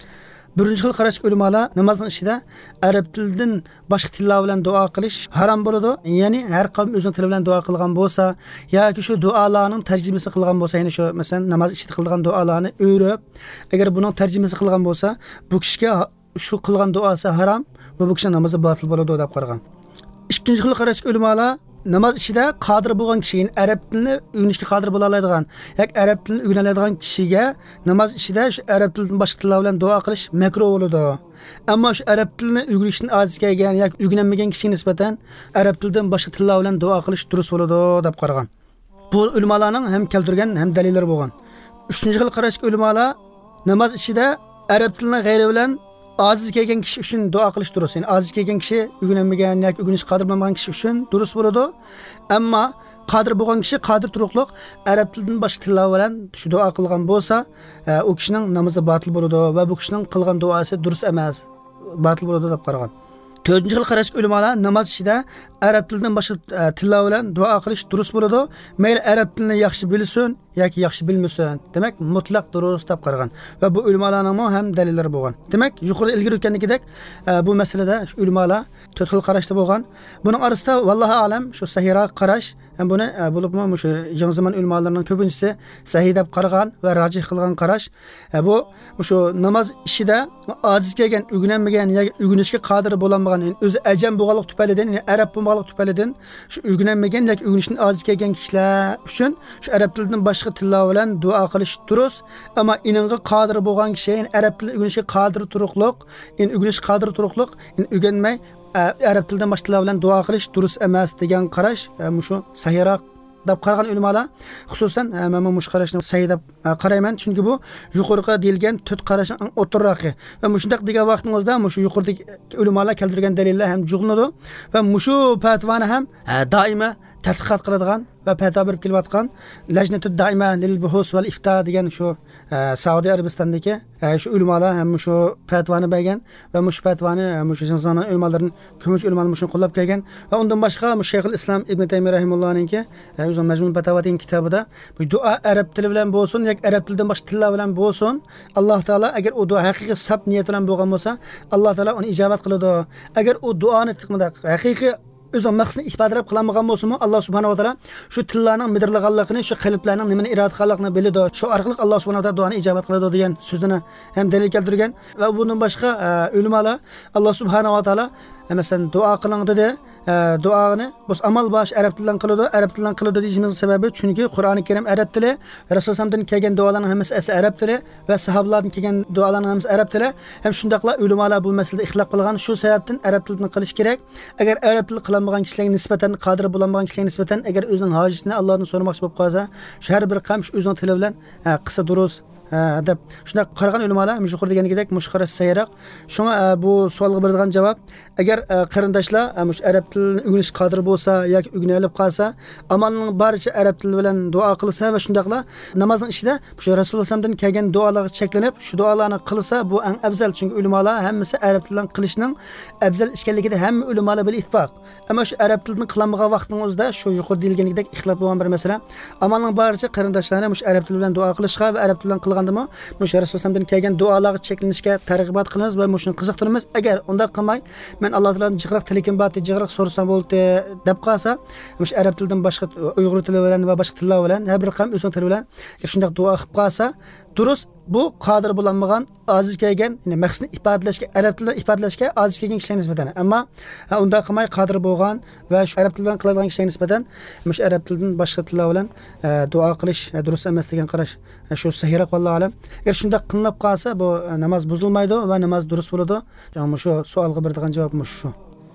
birinchi xil qarashga ulamolar namozning ichida arab tilidan boshqa tillar bilan duo qilish harom bo'ladi. Ya'ni har qavm o'zining tili bilan duo qilgan bo'lsa yoki shu duolarning tarjimasi qilgan bo'lsa, ya'ni shu masalan namoz ichida qilgan duolarni o'rib, agar buning tarjimasi qilgan bo'lsa, bu kishiga shu qilgan duosi harom va bu kishining namozi batil bo'ladi deb qaragan. Ikkinchi xil qarashga ulamolar namoz ichida qodir bo'lgan kishiga, arab tilini o'rganishga qodir bo'la oladigan yoki arab tilini o'rgana oladigan kishiga namoz ichida shu arab tilidan boshqa tillar bilan duo qilish makruh bo'ladi. Ammo shu arab tilini o'rganishdan ojiz kelgan yoki o'rganmagan kishiga nisbatan arab tilidan boshqa tillar bilan duo qilish durust bo'ladi deb qaragan. Bu ulamolarning ham keltirgan ham dalillari bo'lgan. Uchinchi xil qarashga ulamolar namoz ichida arab tilini g'ayri bilan aziz kelgan kishi uchun duo qilish durust. Yani aziz kelgan kishi o'rganmagan yoki o'rganish qodir bo'lmagan kishi uchun durust bo'ladi. Ammo qodir bo'lgan kishi qodir turuqliq arab tilidan boshqa tillar bilan shu duo qilgan bo'lsa, u kishining namozi batil bo'ladi va bu kishining qilgan duosi durust emas, batil bo'ladi deb qaragan. to'rtinchi xil qarashga ulamolar namoz ichida arab tilidan boshqa tillar bilan duo qilish durust bo'ladi. Mayli arab tilini yaxshi bilsin yoki yaxshi bilmasin, demak mutlaq durust deb qaragan va bu ulamolarning ham dalillari bo'lgan. Demak, yuqorida ilgari o'tgandek bu masalada ulamolar to'rt xil qarashda bo'lgan. Buning orasida vallohu alam shu sahiyroq qarash, ham buni bo'libmi shu yangi zamon ulamolarining ko'pinchisi sahih deb qaragan va rajih qilgan qarash. Bu shu namoz ishida ojiz kelgan, o'rganmagan yoki o'rganishga qodir bo'lmagan, o'zi ajam bo'lganlik tufaylidan, ya'ni arab bo'lganlik tufaylidan shu o'rganmagan yoki o'rganishdan ojiz kelgan kishilar uchun shu arab tilidan boshqa tillar bilan duo qilish durust. Ammo ininga qodir bo'lgan kishi, ya'ni arab tilini o'rganishga qodir turuqliq, ya'ni o'rganish qodir turuqliq, ya'ni o'rganmay arab tilidan boshqa tillar bilan duo qilish durust emas degan qarash shu sahiyroq deb qaragan ulamolar, xususan men mush qarashni sahih deb qarayman, chunki bu yuqorida deyilgan to'rt qarashning o'tirrog'i va mushundaq degan vaqtingizda mushu yuqoridagi ulamolar keltirgan dalillar ham jug'lanadi va mushu fatvoni ham doimo tadqiqot qiladigan va fatvo berib kelayotgan Lajnatud Daima lil Buhus val Ifta degan shu Saudiya Arabistonidagi shu ulamolar ham shu fatvoni bergan va mush fatvoni mush zamon ulamolarining ko'pincha ulamolar mushuni qo'llab kelgan va undan boshqa Shayxul Islom Ibn Taymiy rahimahullohning o'zi Majmun Fatawa degan kitobida bu duo arab tili bilan bo'lsin yoki arab tilidan boshqa tillar bilan bo'lsin, Alloh taolo agar u duo haqiqiy sab niyat bilan bo'lgan bo'lsa, Alloh taolo uni ijobat qiladi. Agar u duoni haqiqiy o'zing maqsadni ifodalab qilmagan bo'lsa-mu, Alloh subhanahu va taolo shu tillarning midirlaganligini, shu qalblarning nimani iroda qilganligini biladi. Shu orqali Alloh subhanahu va taolo duoni ijobat qiladi degan so'zni ham dalil keltirgan va bundan boshqa ulamolar Alloh subhanahu va taolo masalan duo qiling dedi, duoni biz amal bash arab tilidan qiladi, arab tilidan qiladi deyishimiz sababi chunki Qur'oni Karim arab tili, Rasul sallallohu kelgan duolarning hammasi arab tili va sahobalardan kelgan duolarning hammasi arab tili. Ham shundaqla ulamolar bu masalada ixtilof qilgan, shu sababdan arab tilidan qilish kerak. Agar arab tili qilmagan kishilarga nisbatan, qodir bo'lmagan kishilarga nisbatan agar o'zining hojatini Allohdan so'ramoqchi bo'lib qolsa, shu har bir qam shu o'zining tili bilan qilsa durust deb shunday qaragan ulamolar yuqori deganidek mushqara sayroq. Shunga bu savolga beradigan javob, agar qarindoshlar mush arab tilini o'rganish qodir bo'lsa yoki o'rgana olib qolsa, amalning barcha arab tili bilan duo qilsa va shundaqla namozning ichida shu Rasululloh sallallohu kelgan duolarga cheklanib, shu duolarni qilsa bu eng afzal, chunki ulamolar hammasi arab tilidan qilishning afzal ekanligida hamma ulamolar bil ittifoq. Ammo shu arab tilidan qilmagan vaqtingizda shu yuqori deganidek ixtilof bo'lgan bir masala. Amalning barcha qarindoshlari mush arab tili bilan duo qilishga va arab tilidan qilgan qilgandimi, mush Rasulullohdan kelgan duolarga cheklanishga targ'ibot qilamiz va mushuni qiziqtiramiz. Agar unda qilmay, men Alloh taoladan jiqroq tilikim bor, jiqroq so'rasam bo'ldi deb qolsa, mush arab tilidan boshqa uyg'ur tili bilan va boshqa tillar bilan har bir qam o'zing tili bilan shunday duo qilib qolsa, durust bu qodir bo'lmagan, aziz kelgan, ya'ni maqsadni ifodalashga, arab tilida ifodalashga aziz kelgan kishiga nisbatan. Ammo unda qilmay qodir bo'lgan va shu arab tili bilan qiladigan kishiga nisbatan mush arab tilidan boshqa tillar bilan duo qilish durust emas degan qarash shu sahiyroq vallohu alam. Agar shunday qilinib qolsa, bu namoz buzilmaydi va namoz durust bo'ladi. Mana shu savolga beradigan javobim shu.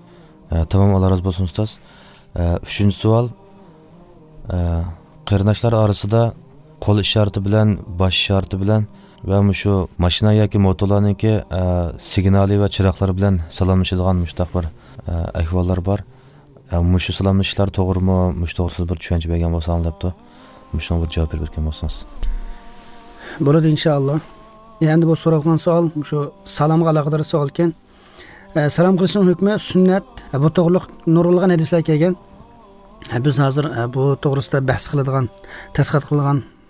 Tamam, Alloh razı bo'lsin ustoz. Uchinchi savol. Qarindoshlar orasida qo'l ishorati bilan, bosh ishorati bilan va shu mashina yoki motorlarniki signali va chiroqlar bilan salomlashadigan mushtaq bir ahvollar bor. Mushu salomlashishlar to'g'rimi? Mush to'g'risida bir tushuncha bergan bo'lsangiz debdi. Mushunga bir javob berib bo'lsangiz. Bo'ladi inshaalloh. Endi bu so'ralgan savol shu salomga aloqador savol ekan. Salom qilishning hukmi sunnat, bu to'g'riliq nurg'ilgan hadislar kelgan. Biz hozir bu to'g'risida bahs qiladigan, tadqiqot qiladigan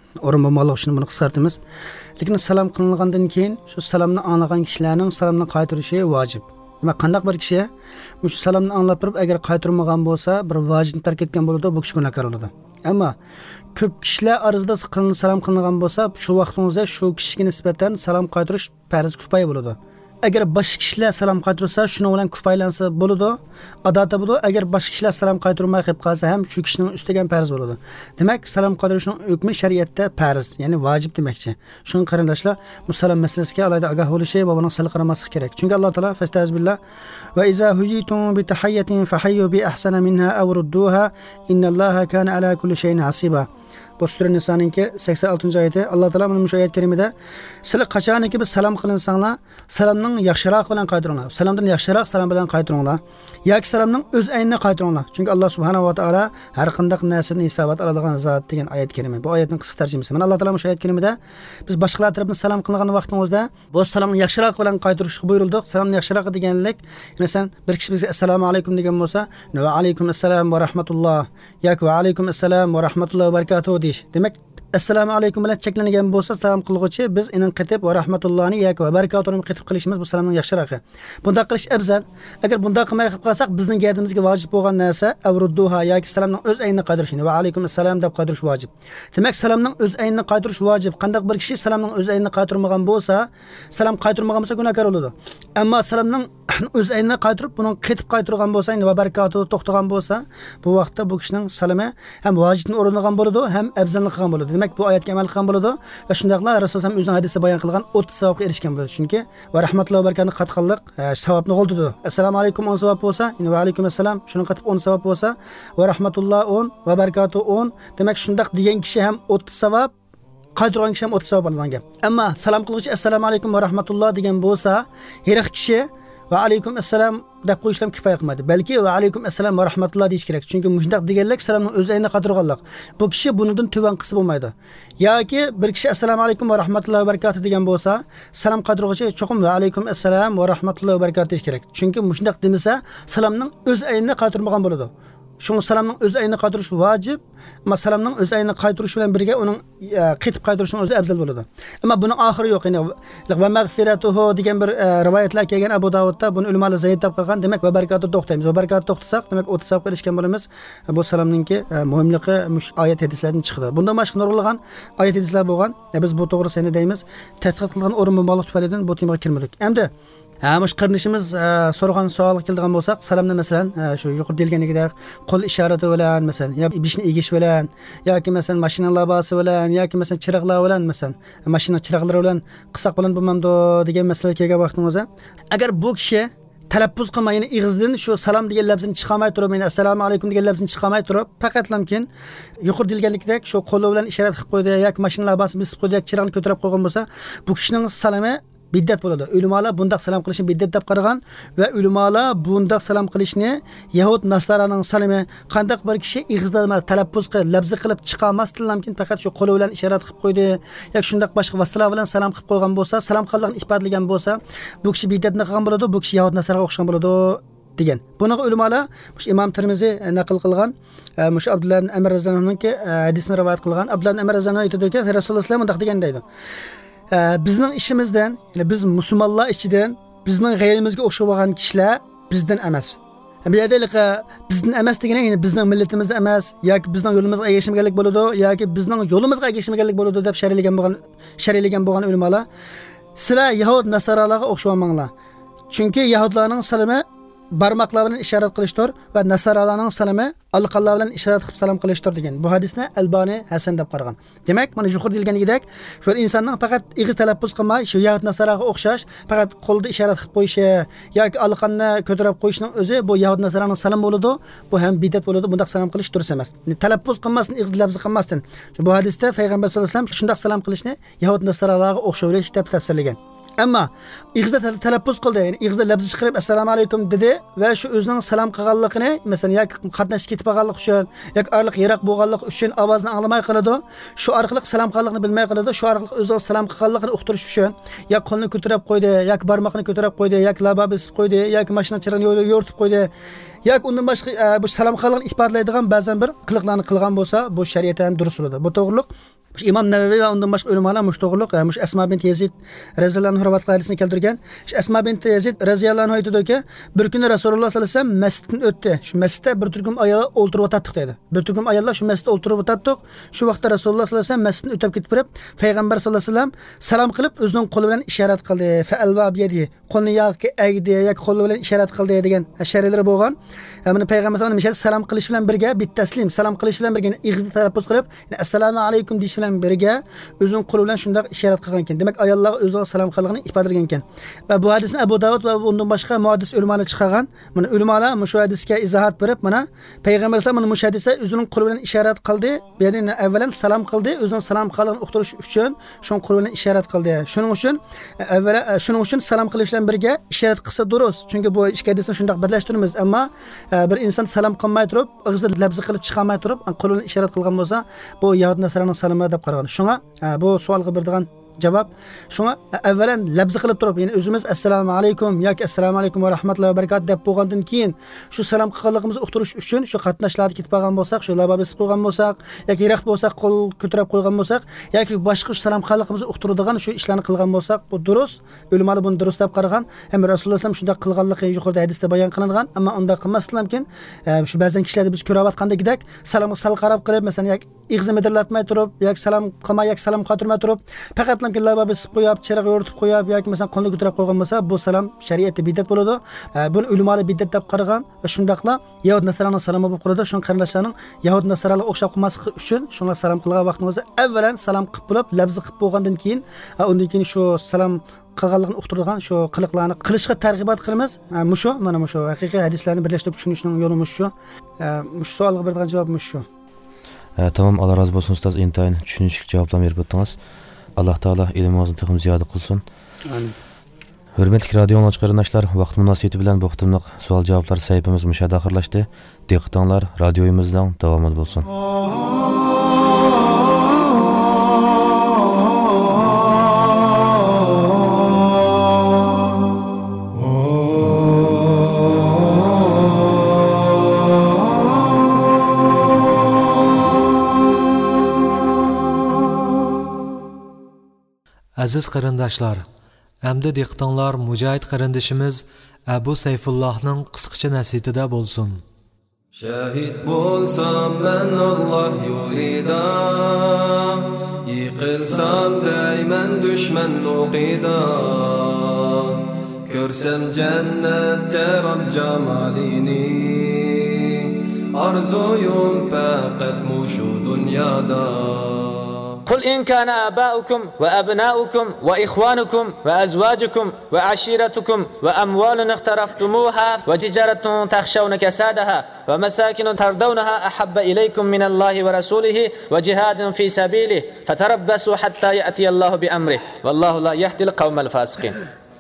o'rin bo'lmoqligi uchun buni qisqartamiz. Lekin salom qilingandan keyin shu salomni anglagan kishilarning salomni qaytarishi vojib. Nima qandaq bir kishi shu salomni anglab turib agar qaytarmagan bo'lsa, bir vojibni tark etgan bo'ladi, bu kishi gunohkor bo'ladi. Ammo ko'p kishilar orasida salom qilingan bo'lsa, shu vaqtingizda shu kishiga nisbatan salom qaytarish farz kifoya bo'ladi. Agar boshqa kishilar salom qaytarsa, shuni bilan kifoyalansa bo'ladi, odati bo'ladi. Agar boshqa kishilar salom qaytarmay qolib qolsa ham shu kishining ustiga farz bo'ladi. Demak, salom qaytarishning hukmi shariatda farz, ya'ni vojib demakchi. Shuni qarindoshlar, bu salom masalasiga alohida ogoh bo'lishi va buni sal qaramaslik kerak. Chunki Alloh taolo fastazbillah va iza huyitum bi tahiyyatin fahayyu bi ahsana minha aw rudduha innalloha kana ala kulli shay'in hasiba. Bu Sura Niso'ningki sakson oltinchi oyati Alloh taolo mana shu oyat karimada sizlar qachoniki biz salom qilinsanglar, salomning yaxshiroq bilan qaytaringlar. Salomdan yaxshiroq salom bilan qaytaringlar. Yoki salomning o'z aynini qaytaringlar. Chunki Alloh subhanahu va taolo har qanday narsani hisobot oladigan zot degan oyat karima. Bu oyatning qisqa tarjimasi. Mana Alloh taolo shu oyat karimada biz boshqalar tomonidan salom qilingan vaqtimizda bu salomni yaxshiroq bilan qaytarishga buyurildik. Salomni yaxshiroq deganlik, masalan, bir kishi bizga assalomu alaykum degan bo'lsa, va alaykum assalom va rahmatulloh yoki va alaykum assalom va rahmatullohi va barakatuh. Demak, assalomu alaykum bilan cheklangan bo'lsa, salom qilguvchi biz ining qitib va rahmatullohni yoki va barakatuhni qitib qilishimiz bu salomning yaxshirog'i. Bunda qilish afzal. Agar bunda qilmay qilib qolsak, bizning gardimizga vojib bo'lgan narsa avrudduha yoki salomning o'z aynini qaytarishni va alaykum assalom deb qaytarish vojib. Demak, salomning o'z aynini qaytarish vojib. Qandaq bir kishi salomning o'z aynini qaytarmagan bo'lsa, salom qaytarmagan bo'lsa gunohkor bo'ladi. Ammo salomning o'z aynini qaytarib, buni qitib qaytargan bo'lsa, va barakatuh to'xtagan bo'lsa, bu vaqtda bu kishining salomi ham vojibni o'rnagan bo'ladi, ham afzallik qilgan bo'ladi. Demak, bu oyatga amal qilgan bo'ladi va shundaqla Rasululloh o'zining hadisida bayon qilgan o'ttiz savobga erishgan bo'ladi. Chunki va rahmatullohi va barakatuh qatqanlik savobni qo'ldidi. Assalomu alaykum o'n savob bo'lsa, va alaykum assalom shuni qatib o'n savob bo'lsa, va rahmatulloh o'n va barakatuh o'n. Demak, shundaq degan kishi ham o'ttiz savob, qaytargan kishi ham o'ttiz savob oladi. Ammo salom qiluvchi assalomu alaykum va rahmatulloh degan bo'lsa, her kishi va alaykum assalom deb qo'yishlam kifoya qilmadi. Balki va alaykum assalom va rahmatulloh deyish kerak. Chunki mushundaq deganlik salomning o'z aynini qadirganlik. Bu kishi bundan tuban qilsa bo'lmaydi. Yoki bir kishi assalomu alaykum va rahmatullohi va barakatuh degan bo'lsa, salom qadirg'ichi cho'qim va alaykum assalom va rahmatullohi va barakatuh deyish kerak. Chunki mushundaq demasa, salomning o'z aynini qadirmagan bo'ladi. Şunu salamның öz ayını qaytırış vacib, ama salamның öz ayını qaytırış bilan birge onun qitib qaytırışının özü afzal bo'ladi. Ama bunun ahiri yo'q. Yani va magfiratuhu degan bir rivoyatlar kelgan Abu Davudda buni ulamalar zayd deb qilgan. Demak va barakatuh to'xtaymiz. Va barakatuh to'xtasak, demak o'ttiz savobga erishgan bo'lamiz. Bu salamninki muhimligi oyat hadislardan chiqdi. Bundan boshqa nurg'ilgan oyat hadislar bo'lgan. Biz bu to'g'risini deymiz. Tadqiq qilgan o'rin bo'lmoqlik tufaylidan bu temaga kirmadik. Endi Ha, mush qarnishimiz so'ragan savolga keladigan bo'lsak, salamni masalan shu yuqorida kelganidek qo'l ishorati bilan, masalan, yo beshni egish bilan, yoki masalan mashina labosi bilan, yoki masalan chiroqlar bilan, masalan, mashina chiroqlari bilan qilsak bilan bo'lmamdi degan masala kelgan vaqtimizda, agar bu kishi talaffuz qilmay, ya'ni ig'izdan shu salom degan lafzni chiqarmay turib, ya'ni assalomu alaykum degan lafzni chiqarmay turib, faqat lamkin yuqorida kelganidek shu qo'li bilan ishorat qilib qo'ydi, yoki mashina labosi bisib qo'ydi, yoki chiroqni ko'tarib qo'ygan bo'lsa, bu kishining salami biddat bo'ladi. Ulamolar bundaq salom qilishni biddat deb qaragan va ulamolar bundaq salom qilishni Yahud Nasaraning salami qandaq bir kishi ig'izda talaffuz qilib, labzi qilib chiqarmasdan mumkin faqat shu qo'li bilan ishorat qilib qo'ydi yoki shundaq boshqa vositalar bilan salom qilib qo'ygan bo'lsa, salom qilganligini ifodalagan bo'lsa, bu kishi biddatni qilgan bo'ladi, bu kishi Yahud Nasaraga o'xshagan bo'ladi degan. Buni ulamolar Imom Tirmiziy naql qilgan, mush Abdullah ibn Amr raziyallohu hadisni rivoyat qilgan. Abdullah ibn Amr raziyallohu aytadiki, Rasululloh sallallohu alayhi vasallam degan deydi. Bizning ishimizdan, ya'ni biz musulmonlar ichidan bizning g'ayrimizga o'xshab olgan kishilar bizdan emas. Bu yerda bizdan emas degani, ya'ni bizning millatimizda emas, yoki bizning yo'limizga erishmaganlik bo'ladi, yoki bizning yo'limizga erishmaganlik bo'ladi deb sharilagan bo'lgan, sharilagan bo'lgan ulamolar, sizlar Yahud Nasaralarga o'xshab olmanglar. Chunki Yahudlarning salami barmoqlar bilan ishorat qilishdir va Nasaralarning salami alqallar bilan ishorat qilib salom qilishdir degan. Bu hadisni Albani Hasan deb qaragan. Demak, mana yuqorida kelganidek, shu insonning faqat ig'iz talaffuz qilmay, shu Yahud Nasaraga o'xshash, faqat qo'lda ishorat qilib qo'yishi yoki alqanni ko'tarib qo'yishning o'zi bu Yahud Nasaraning salom bo'ladi. Bu ham bidat bo'ladi. Bundaq salom qilish durust emas. Talaffuz qilmasdan, ig'iz labzi qilmasdan. Bu hadisda payg'ambar sollallohu alayhi vasallam shundaq salom qilishni Yahud Nasaralarga o'xshash deb tafsirlagan. Ammo ig'izda talaffuz qildi, ya'ni ig'izda labzi chiqarib assalomu alaykum dedi va shu o'zining salom qilganligini, masalan, yoki qatnashib ketib qolganlik uchun, yoki orliq yiroq bo'lganlik uchun ovozni anglamay qiladi, shu orqali salom qilganligini bilmay qiladi, shu orqali o'zining salom qilganligini uqtirish uchun, yoki qo'lni ko'tarib qo'ydi, yoki barmoqni ko'tarib qo'ydi, yoki labobi bisib qo'ydi, yoki mashina chirog'ini yo'rtib qo'ydi, yoki undan boshqa bu salom qilganligini ifodalaydigan ba'zan bir qiliqlarni qilgan bo'lsa, bu shariatda ham durust bo'ladi. Bu to'g'riliq İmam Nevevi ve ondan başka ulamalar muş doğruluq, muş Esma bint Yazid radhiyallahu anha rivoyat hadisini keltirgan. Şu Esma bint Yazid radhiyallahu anha aytdiki, bir kuni Rasululloh sallallohu alayhi vasallam masjiddan o'tdi. Shu masjidda bir turkum ayol o'ltirib o'tatdik dedi. Bir turkum ayollar shu masjidda o'ltirib o'tatdik. Shu vaqtda Rasululloh sallallohu alayhi vasallam masjiddan o'tib ketib turib, payg'ambar sallallohu alayhi vasallam salom qilib o'zining qo'li bilan ishorat qildi. Fa alva biyadi, qo'lni yoqqa egdi yoki qo'li bilan ishorat qildi degan sharhlari bo'lgan. Mana payg'ambar sallallohu alayhi vasallam salom qilish bilan birga bit taslim, salom qilish bilan birga ig'izni talaffuz qilib, assalomu alaykum deyish bilan birga o'zining qo'li bilan shunday ishorat qilgan ekan. Demak, ayollarga o'ziga salom qilganini ifodalagan ekan. Va bu hadisni Abu Davud va undan boshqa muhaddis ulamalar chiqargan. Mana ulamalar shu hadisga izohat berib, mana payg'ambar sallallohu alayhi vasallam hadisda o'zining qo'li bilan ishorat qildi. Ya'ni avvalam salom qildi, o'zining salom qilganini uqtirish uchun shun qo'li bilan ishorat qildi. Shuning uchun avvala shuning uchun salom qilish bilan birga ishorat qilsa durust. Chunki bu ikki hadisni shunday birlashtiramiz, ammo bir inson salom qilmay turib, og'zida labzi qilib chiqarmay turib, qo'li bilan ishorat qilgan bo'lsa, bu Yahud nasaraning salomı deb qaragan. Shunga bu savolga beradigan javob shunga avvalan labzi qilib turib, ya'ni o'zimiz assalomu alaykum yoki assalomu alaykum va rahmatullohi va barakatuh deb bo'lgandan keyin shu salom qilganligimizni uqtirish uchun shu qatnashlarga ketib qolgan bo'lsak, shu lababis qo'ygan bo'lsak yoki yiroq bo'lsak, qo'l ko'tarib qo'ygan bo'lsak yoki boshqa salom qilganligimizni uqtiradigan shu ishlarni qilgan bo'lsak, bu durust. Ulamalar buni durust deb qaragan. Ham Rasululloh sallallohu alayhi vasallam shunday qilganligi yuqorida hadisda bayon qilingan, ammo unda qilmasdan keyin shu ba'zan kishilarda biz ko'rayotgandagidek salomga sal qarab qilib, masalan, yoki ig'zni midirlatmay turib, yoki salom qilmay, yoki salom qatirmay turib, faqat lababa bisib qo'yib, chiraq yoritib qo'yib yoki masalan qo'lni ko'tarib qo'ygan bo'lsa, bu salom shariatda bid'at bo'ladi. Buni ulamalar bid'at deb qaragan va shundaqla Yahud nasaraning salomi bo'lib qoladi. Shun qarindoshlarning Yahud nasaralarga o'xshab qolmasligi uchun shunlar salom qilgan vaqtingizda avvalan salom qilib bo'lib, labzi qilib bo'lgandan keyin, undan keyin shu salom qilganligini uqtirgan shu qiliqlarni qilishga targ'ibot qilamiz. Mushu, mana mushu haqiqiy hadislarni birlashtirib tushunishning yo'li mushu. Mushu savolga beradigan javob mushu. Tamam, Allah razı olsun ustoz, intayin tushunishli javoblar berib o'tdingiz. Allah Taala ilmingizni taqim ziyoda qilsin. Amin. Hurmatli radio anglag'ich qarindoshlar, vaqt munosabati bilan bu qitimliq savol-javoblar sahifamiz mushada oxirlashdi. Diqqatinglar radioyimizdan davomli bo'lsin. Aziz qarindoshlar, endi diqqatinglar Mujohid qarindishimiz Abu Sayfullahning qisqacha nasihitida bo'lsin. Shahid bo'lsam men Alloh yo'lida, yiqilsam dayman dushman o'qida, ko'rsam jannatda Rob jamalini, arzuyum faqat mushu dunyoda. قل إن كان آباؤكم وأبناؤكم وإخوانكم وأزواجكم وعشيرتكم وأموال اقترفتموها وتجارة تخشون كسادها ومساكن ترضونها أحب إليكم من الله ورسوله وجهاد في سبيله فتربصوا حتى يأتي الله بأمره والله لا يهدي القوم الفاسقين.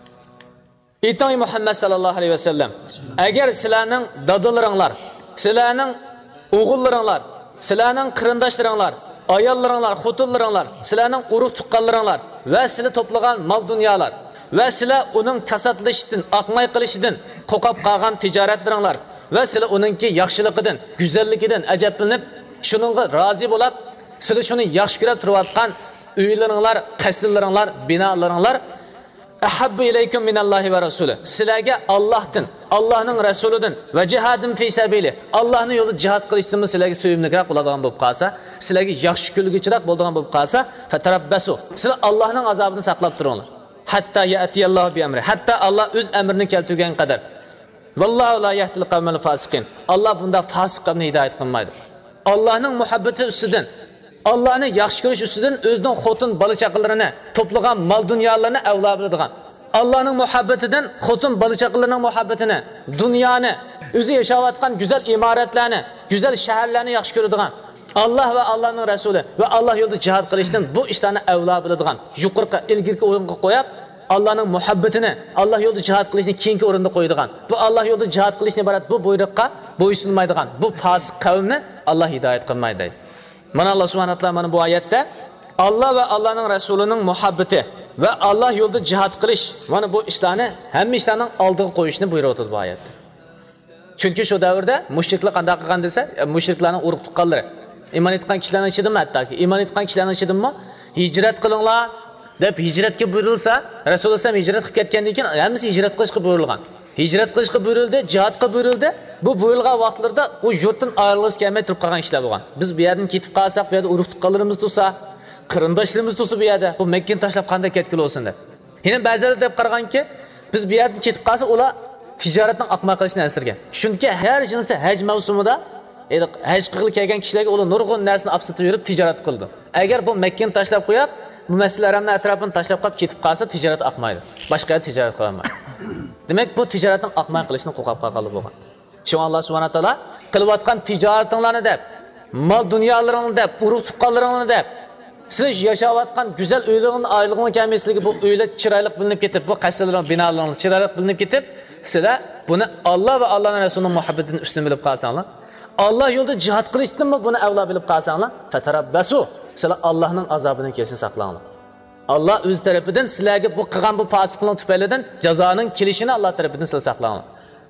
İtay Muhammed sallallahu aleyhi ve sellem, eğer sizlerinin dadılarınlar, sizlerinin oğullarınlar, sizlerinin kırındaşlarınlar, ayollarınlar, xotinlaringlar, sizlarning urug' tuqqanlaringlar va sizlar to'plagan mol dunyolar va sizlar uning kasatlashidan, aqmay qilishidan qo'qab qolgan tijoratlaringlar va sizlar uningki yaxshiligidan, go'zalligidan ajablanib, shuningga rozi bo'lib, sizlar shuni yaxshi ko'rib turayotgan uylaringlar, qasrlaringlar, binolaringlar ahabbu ilaykum minallohi va rasuli. Sizlarga Allohdan, Allohning rasulidan va jihadin fi sabili, Allohning yo'lida jihad qilishimiz sizlarga sevimliroq bo'ladigan bo'lib qolsa, sizlarga yaxshi kulguchiroq bo'ladigan bo'lib qolsa, fatarabbasu. Sizlar Allohning azobini saqlab turinglar. Hatta ya'tiyallohu bi amri. Hatta Alloh o'z amrini keltirgan qadar. Vallohu la yahdil qawmal fasiqin. Alloh bunda fosiqlarni hidoyat qilmaydi. Allohning muhabbati ustidan, Allah'ını yaxshi ko'rish ustidan o'zining xotin bola chaqalarini, to'plagan mol dunyolarni avlo biladigan. Allah'ning muhabbatidan xotin bola chaqalarining muhabbatini, dunyoni, o'zi yashayotgan go'zal imoratlarni, go'zal shaharlarni yaxshi ko'radigan. Allah va Allah'ning rasuli va Alloh yo'lida jihad qilishdan bu ishlarni avlo biladigan. Yuqorqi ilgirki o'ringa qo'yib, Allah'ning muhabbatini, Allah yo'lida jihad qilishni keyingi o'rinda qo'yadigan. Bu Allah yo'lida jihad qilishni iborat bu buyruqqa bo'ysunmaydigan. Bu fosiq qavmni Allah hidoyat qilmaydi. Mana Allah subhanahu wa ta'ala mana bu oyatda Allah va Allah'ning rasulining muhabbati va Allah yo'lida jihad qilish, mana bu ishlarni hamma ishlarning oldiga qo'yishni buyuryapti bu oyatda. Chunki shu davrda mushriklar qanday qilgan desa, mushriklarning urug' tuqqanlari, iymon etgan kishilarning ichidami hattoki iymon etgan kishilarning ichidami hijrat qilinglar deb hijratga buyurilsa, Rasululloh sallam hijrat qilib ketgandan keyin hammasi hijrat qilishga buyurilgan. Hijrat qilishga buyurildi, jihadga buyurildi. Bu buyurilgan vaqtlarda u yurtdan ayrilgisi kelmay turib qolgan ishlar bo'lgan. Biz bu yerdan ketib qolsak, bu yerda urug' tuqqanlarimiz tursa, qarindoshlarimiz tursa bu yerda bu Makkani tashlab qanday ketgili bo'lsin deb. Yana ba'zilar deb qaraganki, biz bu yerdan ketib qolsak, ular tijoratning oqma qilishini asirgan. Chunki har jinsi haj mavsumida haj qilib kelgan kishilarga ular nurg'un narsani olib sotib yurib tijorat qildi. Agar bu Makkani tashlab qo'yib, bu masalalarning atrofini tashlab qolib ketib qolsa, tijorat oqmaydi. Boshqa tijorat qilolmaydi. Demak, bu tijoratning oqma qilishni qo'qab qolganlik bo'lgan. Shu Alloh subhanahu va taolo qilayotgan tijoratinglarni deb, mol dunyolaringni deb, urug' tuqqanlaringni deb, sizlar yashayotgan go'zal uylaringni, oylig'ini kelmasligi, bu uylar chiroyli bilinib ketib, bu qasrlarning binolaring chiroyli bilinib ketib, sizlar buni Alloh va Allohning rasulining muhabbatidan ustun bilib qolsanglar, Alloh yo'lida jihad qilishdimi buni avlo bilib qolsanglar, fatarabbasu, sizlar Allohning azobidan kelsin saqlanglar. Allah o'z tarafidan sizlarga bu qilgan bu fosiqlik tufaylidan jazoning kelishini Alloh tarafidan sizlar saqlanglar.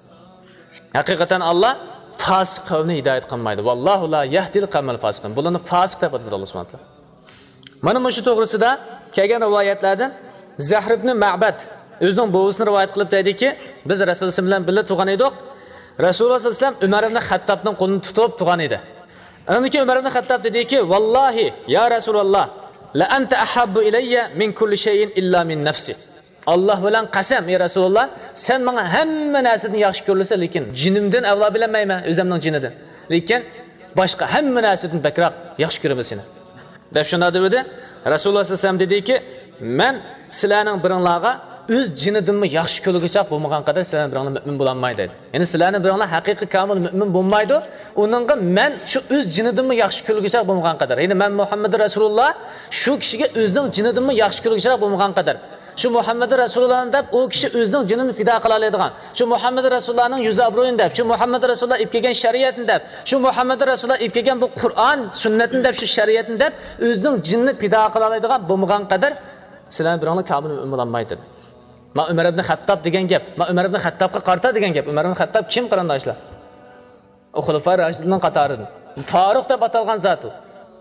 Haqiqatan Alloh fosiq qavmni hidoyat qilmaydi. Vallohu la yahdil qavmal fosiqin. Bularni fosiq deb atadi Alloh subhanahu va taolo. Mana shu to'g'risida kelgan rivoyatlardan Zahr ibn Ma'bad o'zining buvasini rivoyat qilib dediki, biz Rasululloh bilan birga turgan edik. Rasululloh sollallohu alayhi vasallam Umar ibn Xattobning qo'lini tutib turgan edi. Undan keyin Umar ibn Xattob dediki, "Vallohi ya Rasululloh, la anta ahabbu ilayya min kulli shay'in illa min nafsi." Alloh bilan qasam, ey Rasululloh, sen menga hamma narsadan yaxshi ko'rilsa, lekin jinimdan avlo bilamayman, o'zimning jinidan. Lekin boshqa hamma narsadan bakroq yaxshi ko'raman seni. Deb shunda dedi, Rasululloh sollallohu alayhi vasallam dediki, "Men sizlarning biringlarga o'z jinidimni yaxshi ko'rgicha bo'lmagan qadar sizlarning biringlar mu'min bo'lolmaydi." Ya'ni sizlarning biringlar haqiqiy kamil mu'min bo'lmaydi. Uningga men shu o'z jinidimni yaxshi ko'rgicha bo'lmagan qadar. Ya'ni men Muhammad Rasululloh shu kishiga o'zining jinidimni yaxshi ko'rgicha bo'lmagan qadar. Shu Muhammad Rasululloh deb u kishi o'zining jinini fido qila oladigan. Shu Muhammad Rasulullohning yuz obro'yin deb, shu Muhammad Rasululloh ib kelgan shariatni deb, shu Muhammad Rasululloh ib kelgan bu Qur'on sunnatini deb, shu shariatni deb o'zining jinini fido qila oladigan bo'lmagan qadar sizlarning biringlar kamil mu'min bo'lolmaydi. Ma Umar ibn Xattob degan gap, ma Umar ibn Xattobga qarta degan gap. Umar ibn Xattob kim qarindoshlar? O xulafa rashidning qatoridan. Faruq deb atalgan zot u.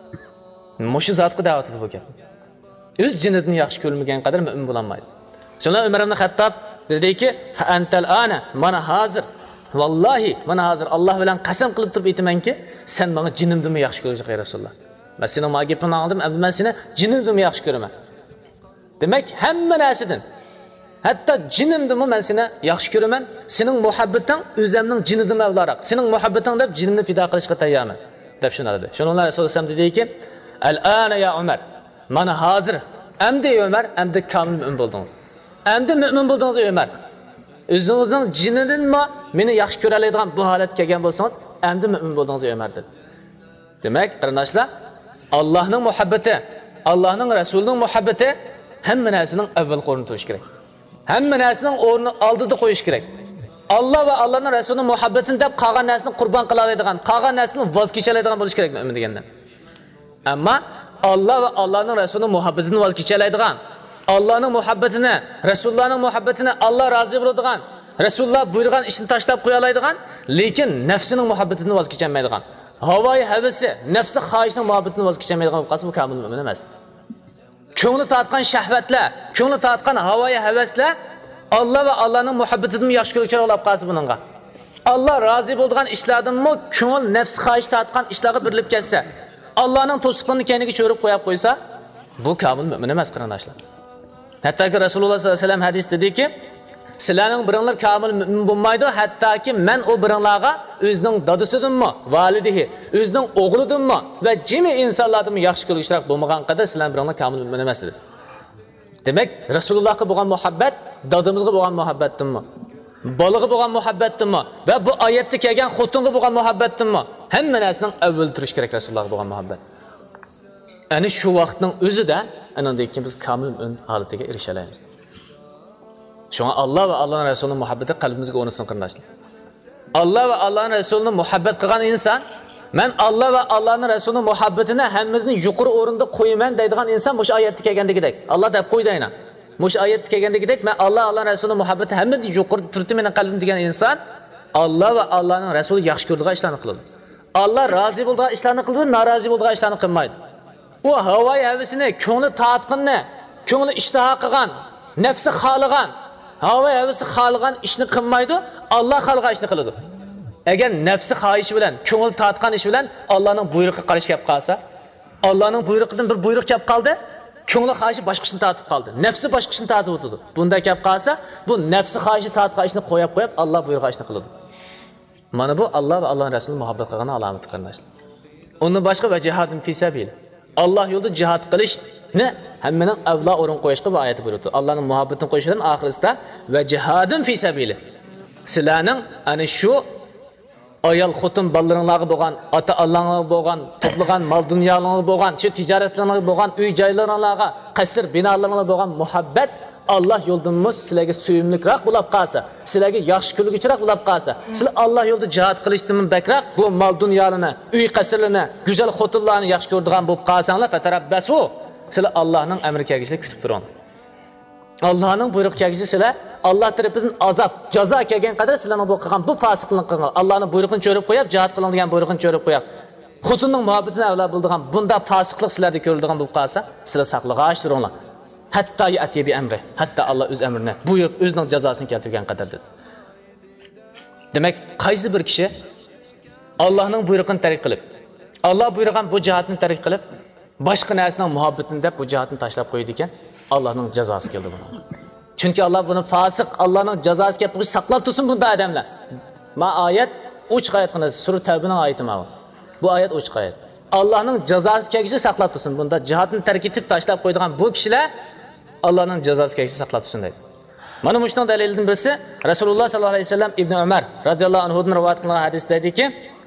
Mushu zotga da'vat etdi bu gap. O'z jinidan yaxshi ko'rmagan qadar mu'min bo'lolmaydi. Shunda Umar ibn Xattob dediki, "Fa antal ana, mana hozir, vallohi, mana hozir Alloh bilan qasam qilib turib aytamanki, sen menga jinimdan yaxshi ko'rasan ey Rasululloh. Men seni mag'ibni oldim, men seni jinimdan yaxshi ko'raman." Demak, hamma narsadan hatto jinimdan men seni yaxshi ko'raman. Sening muhabbating o'zimning jinidan avlaroq. Sening muhabbating deb jinimni fido qilishga tayyorman. deb shuni dedi. Shuni Rasululloh sollallohu alayhi vasallam dediki, "Al-ana ya Umar, mana hozir endi Umar, endi kamil mu'min bo'ldingiz. Endi mu'min bo'ldingiz ey Umar. O'zingizning jinidanmi meni yaxshi ko'ra oladigan bu holatga kelgan bo'lsangiz, endi mu'min bo'ldingiz ey Umar" dedi. Demak, qarindoshlar, Allohning muhabbati, Allohning Rasulining muhabbati hamma narsaning avval o'rnida turishi kerak. Hamma narsaning o'rnini oldida qo'yish kerak. Allah va Allohning Rasulining muhabbatini deb qolgan narsani qurbon qila oladigan, qolgan narsani voz kecha oladigan bo'lish kerak mu'min degandan. Ammo Allah va Allohning Rasulining muhabbatini voz kecha oladigan, Allohning muhabbatini, Rasulullohning muhabbatini Alloh rozi bo'ladigan, Rasululloh buyurgan ishni tashlab qo'ya oladigan, lekin nafsining muhabbatini voz kechmaydigan, havoyi havasi, nafsi xohishining muhabbatini voz kechmaydigan bo'lsa bu kamil mu'min emas. Ko'ngli tortgan shahvatlar, ko'ngli tortgan havoyi havaslar Allah va Allohning muhabbatidan yaxshi ko'ruvchi bo'lib qolsa buningga. Alloh rozi bo'lgan ishlardanmi ko'ngil nafs xohish tortgan ishlarga birilib ketsa, Allohning to'siqlarini kayniga cho'rib qo'yib qo'ysa, bu kamil mu'min emas qarindoshlar. Hattoki Rasululloh sollallohu alayhi vasallam hadis dediki, sizlarning biringlar kamil mu'min bo'lmaydi, hattoki men o biringlarga o'zining dadasidanmi, validihi, o'zining o'g'lidanmi va jami insonlardan yaxshi ko'rishlar bo'lmagan qadar sizlarning biringlar kamil mu'min emas dedi. Demak, Rasulullohga bo'lgan muhabbat dadamizga bo'lgan muhabbatdanmi? Bolaga bo'lgan muhabbatdanmi? Va bu oyatda kelgan xotinga bo'lgan muhabbatdanmi? Hamma narsaning avval turish kerak Rasulullohga bo'lgan muhabbat. Ana shu vaqtning o'zida anandan keyin biz kamil mu'min holatiga erisha olamiz. Shunga Alloh va Allohning Rasulining muhabbati qalbimizga o'rnasin qarindoshlar. Alloh va Allohning Rasulining muhabbat qilgan inson, men Alloh va Allohning Rasulining muhabbatini hammadan yuqori o'rinda qo'yaman deydigan inson mush oyatda kelgandagidek. Alloh deb qo'ydayna. Mush oyatda kelgandagidek men Alloh Allohning Rasulining muhabbati hammadan yuqori turibdi mening qalbim degan inson, Alloh va Allohning Rasuli yaxshi ko'radigan ishlarni qiladi. Allah rozi bo'lgan ishlarni qiladi, norozi bo'lgan ishlarni qilmaydi. U havo havisini, ko'ngli tatqinni, ko'ngli ishtaha qilgan, nafsi xohlagan, havo havisi xohlagan ishni qilmaydi, Alloh xohlagan ishni qiladi. Agar nafsi xohishi bilan, ko'ngil tatqan ish bilan Allohning buyrug'iga qarshi kelib qolsa, Allohning buyrug'idan bir buyruq kelib qoldi, ko'ngli xohishi boshqasini tatib qoldi. Nafsi boshqasini tatib o'tdi. Bunda kelib qolsa, bu nafsi xohishi tatgan ishni qo'yib qo'yib Alloh buyrug'iga ishni qiladi. Mana bu Alloh va Allohning Rasulining muhabbat qilgan alomati qarindoshlar. Undan boshqa va jihadun fi sabil. Alloh yo'lida jihad qilishni hammaning avlo o'rin qo'yishga bu oyat buyurdi. Allohning muhabbatini qo'yishdan oxirisida va jihadun fi sabil. Sizlarning ana shu ayol xotin ballariңlarga bo'lgan, ota Allohlarga bo'lgan, to'plagan mol dunyolarga bo'lgan, shu tijoratlarga bo'lgan, uy joylaringlarga, qasr binolarga bo'lgan muhabbat Allah yo'lida sizlarga suyimlikroq bo'lib qolsa, sizlarga yaxshi kulguchiroq bo'lib qolsa, sizlar Alloh yo'lida jihad qilishdan bakroq bu mol dunyolarni, uy qasrlarini, go'zal xotinlarni yaxshi ko'radigan bo'lib qolsanglar, fatarabbasu. Sizlar Allohning amri kelgishini kutib turing. Allohning buyruq kelgishi sizlar Allah tarafidan azab, jazo kelgan qadar sizlarning bu qilgan bu fosiqlik qilgan, Allohning buyrug'ini cho'rib qo'yib, jihad qiling degan buyrug'ini cho'rib qo'yib, xotinning muhabbatini avlo bo'ldigan bunda fosiqlik sizlarda ko'riladigan bo'lib qolsa, sizlar saqlag'ash turinglar. Hatta ya'ti bi amri, hatta Allah o'z amrini, buyruq o'zining jazosini keltirgan qadar dedi. Demak, qaysi bir kishi Allohning buyrug'ini tariq qilib, Alloh buyurgan bu jihatni tariq qilib, boshqa narsaning muhabbatini deb bu jihatni tashlab qo'ydi ekan, Allohning jazosi keldi buni. Chunki Alloh buni fosiq, Allohning jazosi kelib qo'yib saqlab tursin bunda odamlar. Ma oyat uch oyat qiladi, sura Tavbaning oyati ma. Bu oyat uch oyat. Allohning jazosi kelgisi saqlab tursin. Bunda jihatni tark etib tashlab qo'ydigan bu kishilar Allohning jazosi kelgisi saqlab tursin deydi. Mana bu shunday dalildan birisi Rasululloh sallallohu alayhi vasallam Ibn Umar radhiyallohu anhu dan rivoyat qilingan hadisda dediki,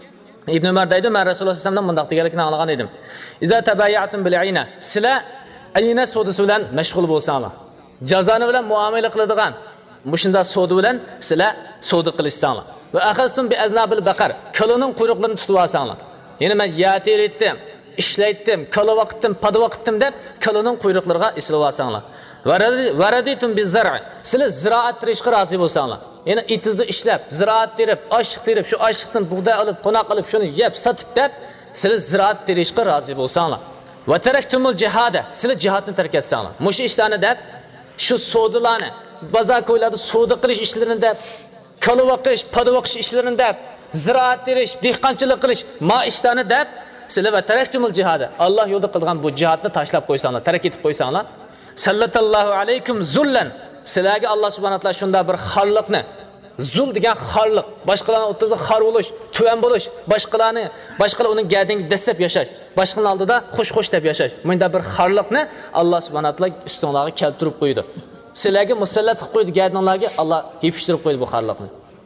Ibn Umar deydi, men Rasululloh sallallohu alayhi vasallamdan bunday deganlikni anglagan edim. Iza tabayyatum bil ayna, sizlar ayna sodisi bilan mashg'ul bo'lsanglar, jazoni bilan muomala qiladigan mushunda sodi bilan sizlar sodi qilishsanglar. Va akhastum bi aznabil baqar, kaloning quyruqlarini tutib olsanglar. Ya'ni men yatir etdim, ishlaytdim, kalo vaqtdim, pada vaqtdim deb kaloning quyruqlariga islab olsanglar. Varaditum bizar'a, sizlar ziroat qilishga rozi bo'lsanglar. Ya'ni itizni ishlab, ziroat terib, oshliq terib, shu oshliqdan bug'doy olib, qo'noq olib, shuni yeb, sotib deb sizlar ziroat terishga rozi bo'lsanglar. Va taraktumul jihada, sizlar jihadni tark etsanglar. Mush ishlarni deb, shu sodilarni, bozor ko'ylarda savdo qilish ishlarini deb, kalo vaqish, pada vaqish ishlarini deb, ziroat terish, dehqonchilik qilish, ma ishlarni deb sizlar va taraktumul jihada, Alloh yo'lida qilgan bu jihadni tashlab qo'ysanglar, tark etib qo'ysanglar, sallallohu alaykum zullan, sizlarga Alloh subhanahu va taolo shunda bir xorliqni, zul degan xorliq, boshqalarning o'rtasida xor bo'lish, tuvan bo'lish, boshqalarni, boshqalar uning gadinga dastlab yashash, boshqalarning oldida xush-xush deb yashash. Bunda bir xorliqni Alloh subhanahu va taolo ustinglarga keltirib qo'ydi. Sizlarga musallat qilib qo'ydi, gadinglarga Alloh yepishtirib qo'ydi bu xorliqni.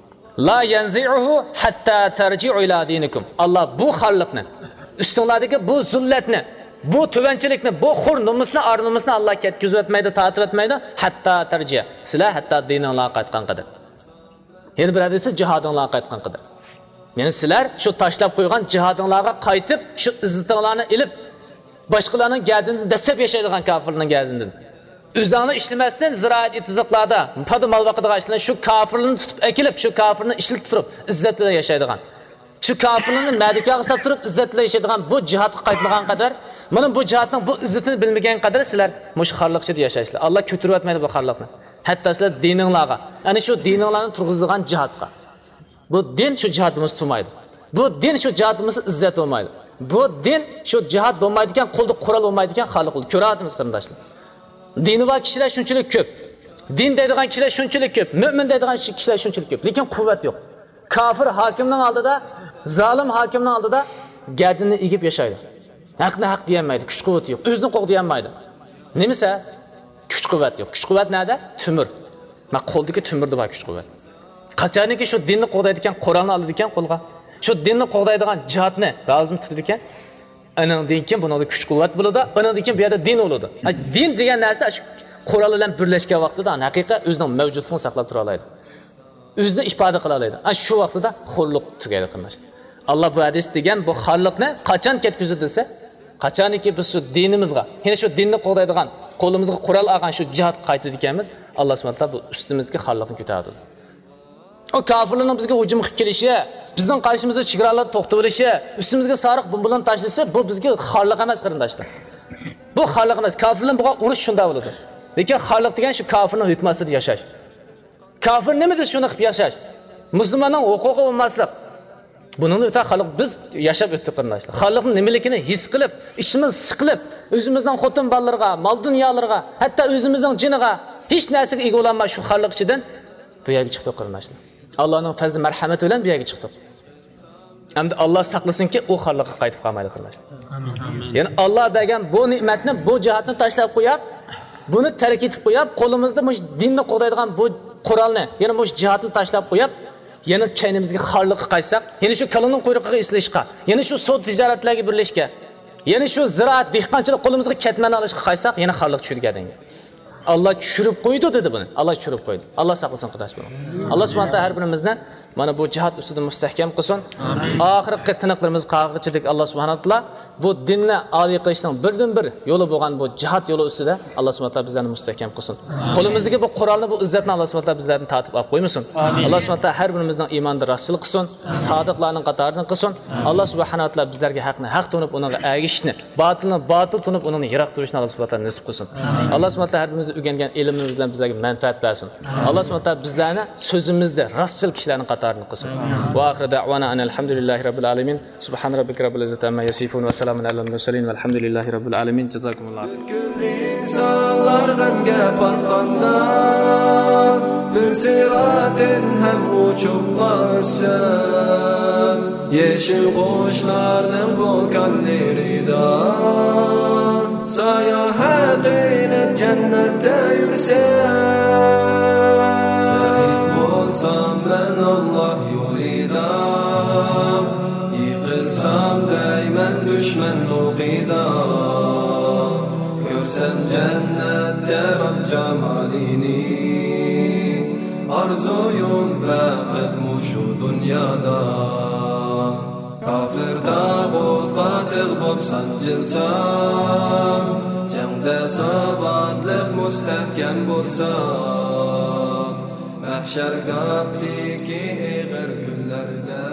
La yanzi'uhu hatta tarji'u ila dinikum. Alloh bu xorliqni, ustinglardagi bu zullatni, bu tuvanchilikni, bu xur nomusni, ar nomusni Alloh ketkizib o'tmaydi, tatib o'tmaydi, hatta tarji'a. Sizlar hatta dininglarga qaytgan qadar. Ya'ni bir hadisda jihadinglarga qaytgan qadar. Ya'ni sizlar shu tashlab qo'ygan jihadinglarga qaytib, shu izzitinglarni ilib, boshqalarning gadini dastlab yashaydigan kofirlarning gadini. O'zingni ishlamasdan ziroat itiziqlarda, pada mol vaqtida ishlan shu kofirlarni tutib akilib, shu kofirni ishlik turib, izzatida yashaydigan. Shu kofirlarni madikaga solib turib, izzatida yashaydigan bu jihadga qaytmagan qadar, mana bu jihadning bu izzatini bilmagan qadar sizlar mush xorliqchida yashaysizlar. Alloh ko'tarib o'tmaydi bu xorliqni. Hatto sizlar dininglarga, ana shu dininglarni turg'izilgan jihadga. Bu din shu jihadimiz tutmaydi. Bu din shu jihadimiz izzat olmaydi. Bu din shu jihad bo'lmaydigan, qo'lda qural olmaydigan xalq bo'ldi. Ko'ratimiz qarindoshlar. Dini va kishilar shunchalik ko'p. Din deydigan kishilar shunchalik ko'p. Mo'min deydigan kishilar shunchalik ko'p. Lekin quvvat yo'q. Kafir hokimning oldida, zolim hokimning oldida gadini egib yashaydi. Haqni haq deyolmaydi, kuch quvvat yo'q. O'zini qo'q deyolmaydi. Nimasa? Kuch quvvat yo'q. Kuch quvvat nada? Tumur. Ma qo'ldagi tumurda bor kuch quvvat. Qachoniki shu dinni qo'g'daydigan Qur'onni oladi ekan qo'lga. Shu dinni qo'g'daydigan jihadni rozim tutadi ekan. Anandan keyin buningda kuch quvvat bo'ladi, anandan keyin bu yerda din bo'ladi. Din degan narsa shu Qur'on bilan birlashgan vaqtida haqiqat o'zining mavjudligini saqlab tura oladi. O'zini ifoda qila oladi. Ana shu vaqtida xorliq tugaydi qilmashdi. Alloh bu hadis degan bu xorliqni qachon ketkizdi desa, qachoniki biz shu dinimizga, ya'ni shu dinni qo'g'daydigan, qo'limizga Qur'on olgan shu jihad qaytadi ekanmiz, Alloh subhanahu va taolo bu ustimizga xorliqni ko'taradi. O kofirlarning bizga hujum qilib kelishi, Bizning qarshimizda chegaralar to'xtatilishi, ustimizga sariq bombalar tashlasa, bu bizga xorliq emas qarindoshlar. Bu xorliq emas, kofirlar bilan urush shunda bo'ladi. Lekin xorliq degan shu kofirning hukm ostida yashash. Kofir nima desa shuni qilib yashash. Musulmonning huquqi bo'lmaslik. Bunun öte xalq biz yaşab ötdük qarindoshlar. Xalqning nimaligini his qilib, ishimiz siqilib, o'zimizdan xotin bolalarga, mol dunyolarga, hatto o'zimizning jiniga hech narsaga ega bo'lmay shu xalq ichidan bu yerga chiqdik qarindoshlar. Allohning fazli marhamati bilan bu yerga chiqdik. Hamda Alloh saqlasinki, u xalqqa qaytib qolmaydi qarindoshlar. Amin. Ya'ni Alloh bergan bu ne'matni, bu jihatni tashlab qo'yib, buni tark etib qo'yib, qo'limizda mush dinni qo'daydigan bu Qur'onni, ya'ni mush jihatni tashlab qo'yib, yana kaynimizga xorliqqa qaytsak, yana shu kalonning quyruqiga islashga, yana shu savdo tijoratlarga birlashga, yana shu ziroat, dehqonchilik qo'limizga ketmani olishga qaytsak, yana xorliq tushirgan. Allah tushirib qo'ydi dedi buni. Allah tushirib qo'ydi. Allah saqlasin qardosh bilan. Allah subhanahu va taolo har birimizni mana bu jihat ustida mustahkam qilsin. Oxirgi tiniqlarimiz qag'ichilik Allah subhanahu va taolo bu dinni oliy qilishning birdan bir yo'li bo'lgan bu jihat yo'li ustida Allah subhanahu va taolo bizlarni mustahkam qilsin. Qo'limizdagi bu Qur'onni, bu izzatni Allah subhanahu va taolo bizlardan tatib olib qo'ymasin. Allah subhanahu va taolo har birimizning iymonda rostchilik qilsin, sodiqlarning qatoridan qilsin. Allah subhanahu va taolo bizlarga haqni haq tunib, uningga ergishishni, botilni botil tunib, uningni yiroq turishni Allah subhanahu va taolo nasib qilsin. Allah subhanahu va taolo har birimiz o'rgangan ilmimiz bilan bizlarga manfaat bersin. Allah subhanahu va taolo bizlarni so'zimizda rostchil kishilarning qatoridan qilsin. Va oxiri da'vana alhamdulillahi robbil alamin. Subhan robbika robbil izzati amma yasifun va salamun alal mursalin valhamdulillahi robbil alamin. Jazakumulloh. İnsanlar g'amga patqanda bir siratin ham uçup qassam, yeşil qo'shlarning bo'lganlarida sayohat qilib jannatda yursam, bo'lsam men Alloh yo'lida, yiqilsam dayman dushman o'qida, ko'rsam jannatda Rob jamolini, arzuyum faqat mushu dunyoda. Kafir tağutga tig'bob sanjilsam, jangda sabatliq mustahkam bo'lsam, mahshargohdagi ig'ir kunlarda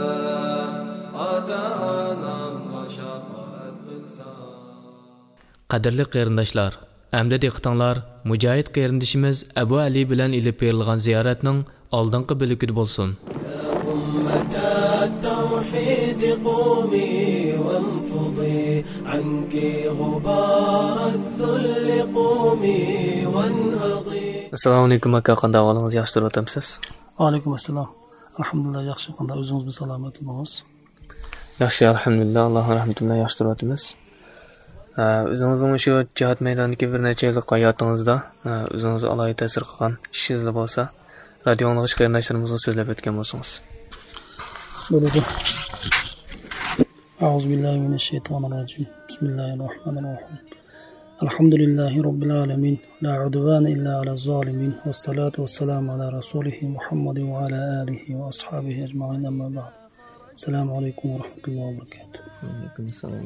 ota-onamga shafaat qilsam. Qadrli qarindoshlar, amda diqqatinglar, mujohid qarindishimiz Abu Ali bilan ilib berilgan ziyoratning oldingi bo'lagida bo'lsin. التوحيد قومي وانفضي عنك غبار الذل قومي وانهضي. Assalomu alaykum aka, qanday ahvolingiz, yaxshi turibmisiz? Va alaykum assalom. Alhamdulillah yaxshi, qanday o'zingiz bilan salomatmisiz? Yaxshi, alhamdulillah, Allohning rahmati bilan yaxshi turibmiz. O'zingizning shu jihat maydonidagi bir necha yillik hayotingizda o'zingiz alohida ta'sir qilgan ishingizlar bo'lsa, radioning qarindoshlarimizga so'zlab o'tgan bo'lsangiz. Bo'ladi. A'udhu billahi minash shaytonir rojim. Bismillahir rohmanir rohim. Alhamdulillahi robbil alamin. La udwana illa alal zolimin. Wassalatu wassalamu ala rasulih Muhammadin wa ala alihi wa ashabihi ajma'in. Amma ba'd. Assalomu alaykum va rahmatullohi va barakatuh. Va alaykum assalom.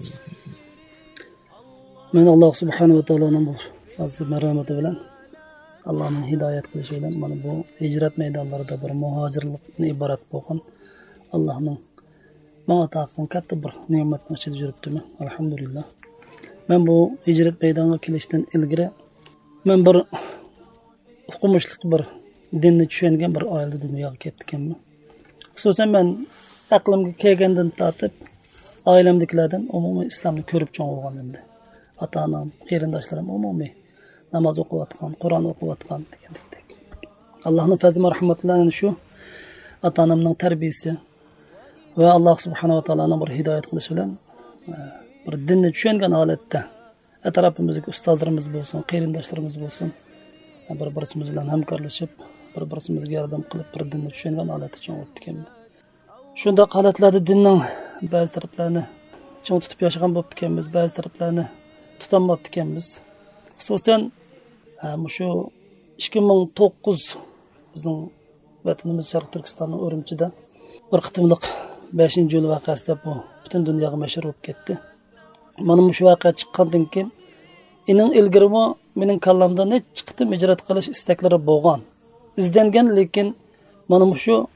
Men Alloh subhanahu va taoloning bu fazl marhamati bilan Allohning hidoyat qilishi bilan mana bu hijrat maydonlarida bir muhojirlikni iborat bo'lgan Allohning menga taqdim katta bir ne'matni ichida yuribdiman. Alhamdulillah. Men bu hijrat maydoniga kelishdan ilgari men bir o'qimishlik bir dinni tushungan bir oilada dunyoga kelganman. Xususan men aqlimga kelgandan tortib oilamdagilardan umumiy islomni ko'rib cho'ng bo'lganimda. Ota-onam, qarindoshlarim umumiy namoz o'qiyotgan, Qur'on o'qiyotgan degandek. Allohning fazli marhamati bilan shu ota-onamning tarbiyasi va Alloh subhanahu va taoloning bir hidoyat qilishi bilan bir dinni tushungan holatda atrofimizga ustozlarimiz bo'lsin, qarindoshlarimiz bo'lsin, bir-birimiz bilan hamkorlashib, bir-birimizga yordam qilib bir dinni tushungan holatda cho'ng o'tganman. Shunda holatlarda dinning ba'zi taraflarini cho'ng tutib yashagan bo'lib ekanmiz, ba'zi taraflarini tutamabdi ekanmiz. Xususan shu ikki ming to'qqiz bizning vatanimiz Sharq Turkistonning Urumchida bir qitimliq beshinchi yo'l voqeasida bu butun dunyoga mashhur bo'lib ketdi. Mana shu voqea chiqqandan keyin ining ilgirimi mening kallamda necha qitim ijrat qilish istaklari bo'lgan, izlangan, lekin mana shu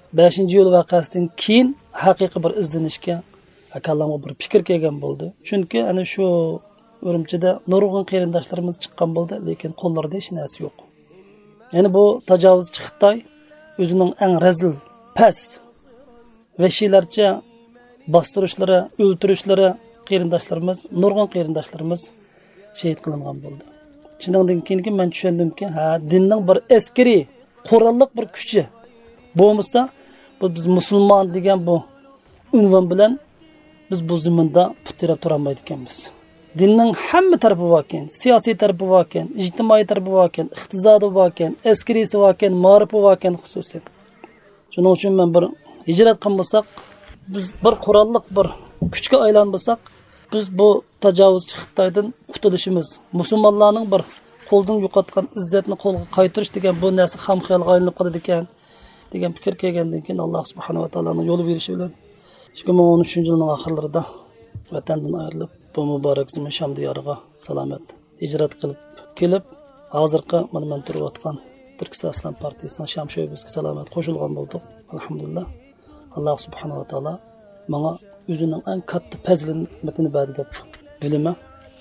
beshinchi yo'l voqeasidan keyin haqiqiy bir izlanishga akallamga bir fikr kelgan bo'ldi. Chunki ana shu Urumchida nurg'un qarindoshlarimiz chiqqan bo'ldi, lekin qo'llarida hech narsa yo'q. Ya'ni bu tajovuzchi Xitoy o'zining eng razil, past vahshiylarcha bostirishlari, o'ltirishlari qarindoshlarimiz, nurg'un qarindoshlarimiz shahid qilingan bo'ldi. Shundan keyin men tushundimki, ha, dinning bir askariy, qurolliq bir kuchi bo'lmasa, bu biz musulmon degan bu unvon bilan biz bu zaminda putirab turolmaydi ekanmiz. Dinning hamma tarafi bor ekan, siyosiy tarafi bor ekan, ijtimoiy tarafi bor ekan, iqtisodiy bor ekan, askariysi bor ekan, ma'rifi bor ekan xususan. Shuning uchun men bir hijrat qilmasak, biz bir qurolliq bir kuchga aylanmasak, biz bu tajovuzchi Xitoydan qutulishimiz, musulmonlarning bir qo'ldan yo'qotgan izzatni qo'lga qaytarish degan bu narsa ham xayolga aylanib qoladi ekan degan fikr kelgandan keyin Alloh subhanahu va taoloning yo'l berishi bilan ikki ming o'n uchinchi yilning oxirlarida vatandan ayrilib bu muborak zamin Sham diyoriga salomat hijrat qilib kelib, hozirgi mana men turayotgan Turkiston Islom partiyasining Sham sho'basiga salomat qo'shilgan bo'ldik. Alhamdulillah. Alloh subhanahu va taolo menga o'zining eng katta fazilatini berdi deb bilaman.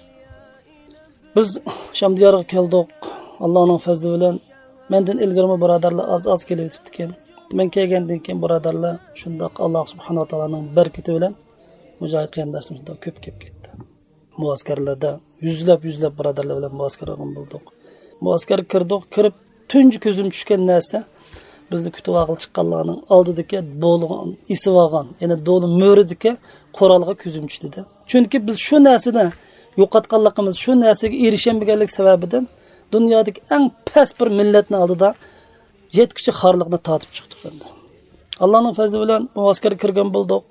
Biz Sham diyoriga keldik. Allohning fazli bilan mendan ilgari birodarlar az-az kelib o'tibdi ekan. Men kelgandan keyin birodarlar shundoq Alloh subhanahu va taoloning barkati bilan mujohid qarindoshlar shundoq ko'p kelib ketdi. Muaskarlarda yuzlab yuzlab birodarlar bilan muaskar olgan bo'ldik. Muaskar kirdik, kirib tunji ko'zim tushgan narsa bizni kutib olib chiqqanlarning oldidagi bo'lgan, isib olgan, ya'ni do'li mo'ridagi qurolga ko'zim tushdi-da. Chunki biz shu narsani yo'qotganligimiz, shu narsaga erishamaganlik sababidan dunyodagi eng past bir millatning oldida yetkichi xorliqni tatib chiqdik endi. Allohning fazli bilan bu askarga kirgan bo'ldik.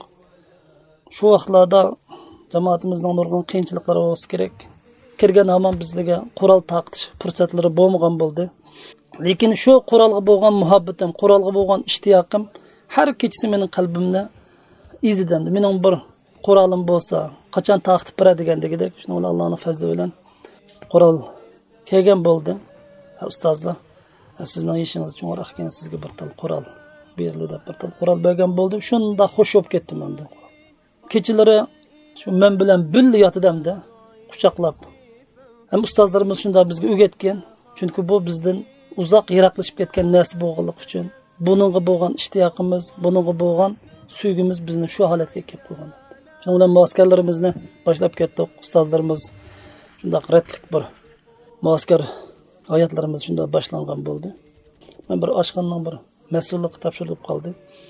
Shu vaqtlarda jamoatimizning nurg'un qiyinchiliklari bo'lsa kerak. Kirgan hamon bizlarga qurol taqtish fursatlari bo'lmagan bo'ldi. Lekin shu qurolga bo'lgan muhabbatim, qurolga bo'lgan ishtiyoqim har kechasi mening qalbimni izidamdi. Mening bir qurolim bo'lsa, qachon taqtib bera degandagidek, shuni Allohning fazli bilan qurol kelgan bo'ldi. Ustozlar, sizning ishingiz uchun uroq ekan, sizga bir tal qurol berildi deb bir tal qurol bergan bo'ldi. Shunda xush bo'lib ketdim endi. Kechalari shu men bilan birga yotdimda, quchoqlab. Ham ustozlarimiz shunda bizga o'rgatgan, chunki bu bizdan uzoq yiroqlashib ketgan narsa bo'lganligi uchun buningga bo'lgan ishtiyoqimiz, buningga bo'lgan suygimiz bizni shu holatga kelib qo'ygan. Shuning bilan muaskarlarimizni boshlab ketdik. Ustozlarimiz shunda ratlik bir muaskar hayotlarimiz shunda boshlangan bo'ldi. Men bir oshxonaning bir mas'ullikka topshirilib qoldi.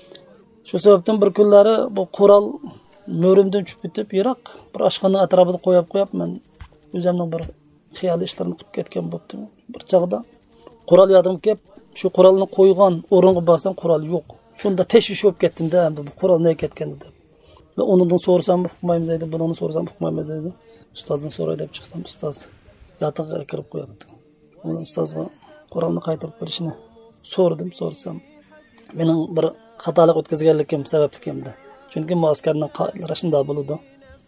Shu sababdan bir kunlari bu qurol mo'rimdan tushib ketib, yiroq bir oshxonaning atrofida qo'yib qo'yib men o'zimning bir xiyoliy ishlarni qilib ketgan bo'ldim. Bir chog'da qurol yodim kelib, shu qurolni qo'ygan o'ringa borsam qurol yo'q. Shunda tashvish bo'lib ketdim-da, endi bu qurol nega ketgan deb. Va undan so'rasam uqmaymiz dedi, buni so'rasam uqmaymiz dedi. Ustozdan so'ray deb chiqsam, ustoz yotiqqa kirib qo'yapti. Uni ustozga qurolni qaytarib berishini so'radim, so'rasam mening bir xatolik o'tkazganligim sabablikimda. Chunki muaskarning qoidalari shunday bo'ladi.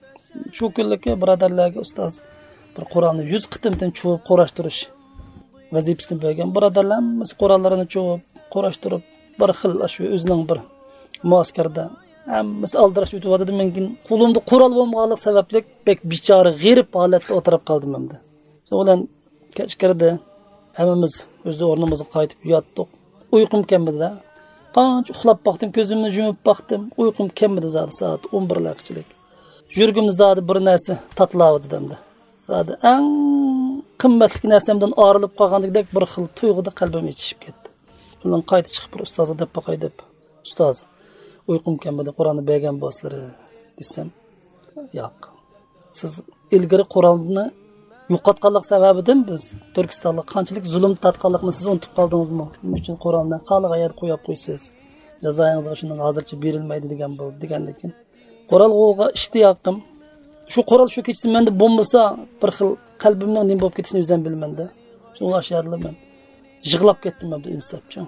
Shu kunlikka birodarlarga ustoz bir Qur'onni yuz qitimdan chuvib qo'rashtirish vazifasini bergan. Birodarlarimiz Qur'onlarini chuvib qo'rashtirib bir xil shu o'zining bir muaskarda hammasi aldirash o'tib mumkin. Qo'limda qurol bo'lmaganlik sababli bek bichora g'irib holatda o'tirib qoldim endi. So'lan kechqirdi hammamiz o'z o'rnimizga qaytib yotdik. Uyqum kelmadi. Qancha uxlab baqdim, ko'zimni yumib baqdim. Uyqum kelmadi zodi soat o'n bir laqchilik. Yurgimni zodi bir narsa tatlavdi demdi. Zodi eng qimmatli narsamdan ayrilib qolgandek bir xil tuyg'uda qalbim ichishib ketdi. Shundan qaytib chiqib bir ustozga deb boqay deb, ustoz uyqum kelmadi, Qur'onni bergan bo'slar desam, yo'q. Siz ilgari Qur'onni yo'qotganlik sababidan biz Turkistonga qanchalik zulm tatqanlikni siz unutib qoldingizmi? Shuning uchun Qur'onni qanday ayat qo'yib qo'ysiz. Jazoyingizga shundan hozircha berilmaydi degan bo'ldi degandan Qur'onga ishtiyoqim shu Qur'on shu kechasi menda bo'lmasa bir xil qalbimning nima bo'lib ketishini o'zim bilmanda. Shuni ashadlaman. Yig'lab ketdim men insofchi.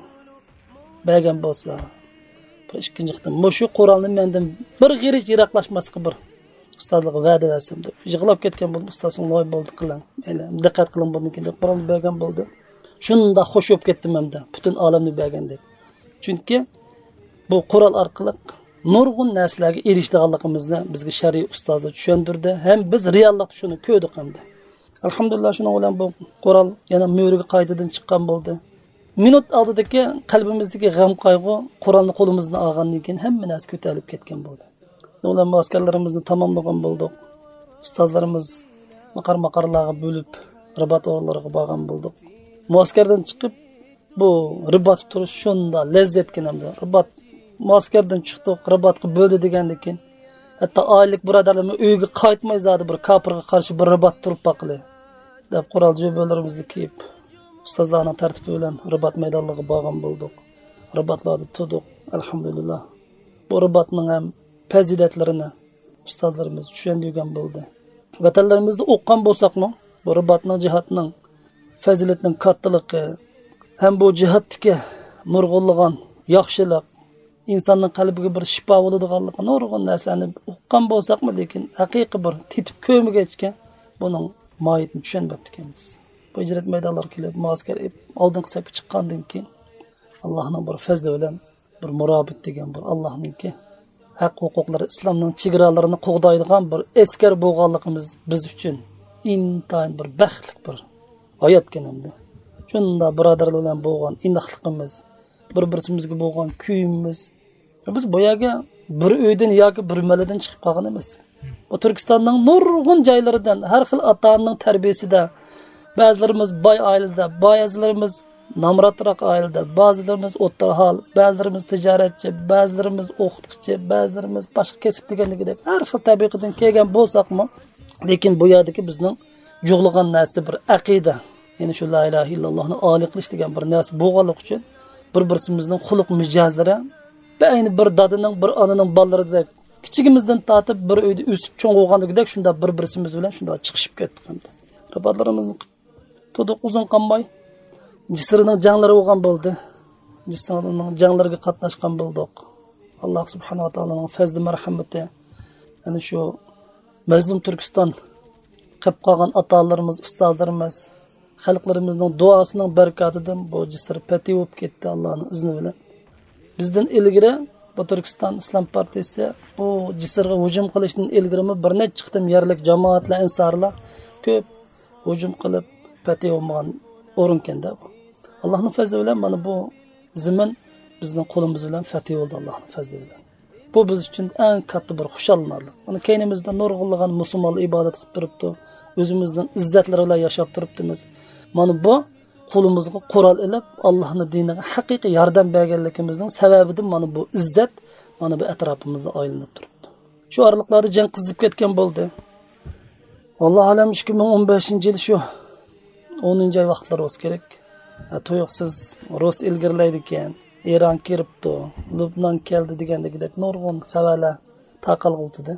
Bergan bo'lsa ikkinchi qitim shu Qur'onni mendan bir g'irich yiroqlashmasga bir ustozlarga va'da bersam deb yig'lab ketgan bo'ldim. Ustoz loy bo'ldi qiling. Mayli, diqqat qiling bundan keyin Qur'onni bergan bo'ldi. Shunda xush bo'lib ketdim menda. Butun olamni bergandek. Chunki bu Qur'on orqali nurg'un narsalarga erishdiganligimizni bizga shariy ustozlar tushuntirdi. Ham biz reallikda shuni ko'rdik hamda. Alhamdulillah shuning bilan bu Qur'on yana mo'riga qaytadan chiqqan bo'ldi. Minut oldidagi qalbimizdagi g'am qayg'u Qur'onni qo'limizdan olgandan keyin hamma narsa ko'tarilib ketgan bo'ldi. Shuning bilan askarlarimizni tamomlagan bo'ldik. Ustozlarimiz maqar-maqarlarga bo'lib ribat o'rinlariga borgan bo'ldik. Muaskardan chiqib bu ribat turish shunda lazzatga hamda. Ribat muaskardan chiqdik, ribatga bo'ldi degandan keyin hatto oylik birodarlarimiz uyga qaytmay zodi bir kafirga qarshi bir ribat turib baqili deb Qur'on jo'balarimizni kiyib ustozlarning tartibi bilan ribat maydonlariga borgan bo'ldik. Ribatlarda turdik. Alhamdulillah. Bu ribatning ham fazilatlarini ustozlarimiz tushundirgan bo'ldi. Vatanlarimizda o'qigan bo'lsaqmi, bu ribatning jihatning fazilatining kattaligi ham bu jihatdagi nurg'unlagan yaxshilik insonning qalbiga bir shifo bo'ladiganligi nurg'un narsalarni o'qigan bo'lsaqmi, lekin haqiqiy bir tetib ko'migachga buning mohiyatini tushunmabdi ekanmiz. Bu hijrat maydonlariga kelib muaskar oldingi safga chiqqandan keyin Allohning bir fazli bilan bir murabit degan bir Allohningki haq huquqlari islomning chegaralarini qo'g'daydigan bir askar bo'lganligimiz biz uchun intayin bir baxtli bir hayot ekanimdi. Shunda birodarlar bilan bo'lgan inoqligimiz, bir-birimizga bo'lgan kuyimiz. Biz boyaga bir uydan yoki bir maladan chiqib qolgan emas. Bu Turkistonning nurg'un joylaridan har xil ota-onaning tarbiyasida ba'zilarimiz boy oilada, ba'zilarimiz namratroq oilada, ba'zilarimiz o'rtahol, ba'zilarimiz tijoratchi, ba'zilarimiz o'qituvchi, ba'zilarimiz boshqa kasb degandek har xil tabiqadan kelgan bo'lsaqmi, lekin bu yerdagi bizning jo'g'lagan narsa bir aqida, ya'ni shu la ilaha illallohni oliy qilish degan bir narsa bo'lganligi uchun bir-birimizning xuluq mijozlari ayni bir dadining, bir onaning bolalarida kichigimizdan tortib bir uyda o'sib cho'ng bo'lgandek shunda bir-birimiz bilan shunda chiqishib ketdik hamda. Ribatlarimizni to'liq uzun qolmay jisrining janglari bo'lgan bo'ldi. Jisrining janglariga qatnashgan bo'ldik. Alloh subhanahu va taoloning fazli marhamati ana shu mazlum Turkiston qilib qolgan ota-onalarimiz, ustozlarimiz, xalqlarimizning duosining barakatidan bu jisr pati bo'lib ketdi Allohning izni bilan. Bizdan ilgari bu Turkiston Islom partiyasi bu jisrga hujum qilishdan ilgari bir necha qitim yerlik jamoatlar, insonlar ko'p hujum qilib pati bo'lmagan o'rinkanda bu. Allohning fazli bilan mana bu zimin bizning qo'limiz bilan fati bo'ldi Allohning fazli bilan. Bu biz uchun eng katta bir xushallik. Uni keynimizda nurg'unlagan musulmon ibodat qilib turibdi. O'zimizning izzatlar bilan yashab turibdimiz. Mana bu qo'limizga Qur'on ilib Allohning diniga haqiqiy yordam berganligimizning sababidan mana bu izzat mana bu atrofimizda aylanib turibdi. Shu oraliqlarda jang qizib ketgan bo'ldi. Alloh alam ikki ming o'n beshinchi yil shu o'ninchi oy vaqtlar o'z kerak. To'yuqsiz Rus ilgirlaydi ekan, Eron kiribdi, Lubnon keldi degandek nurg'un xabarlar tarqalg'ildi.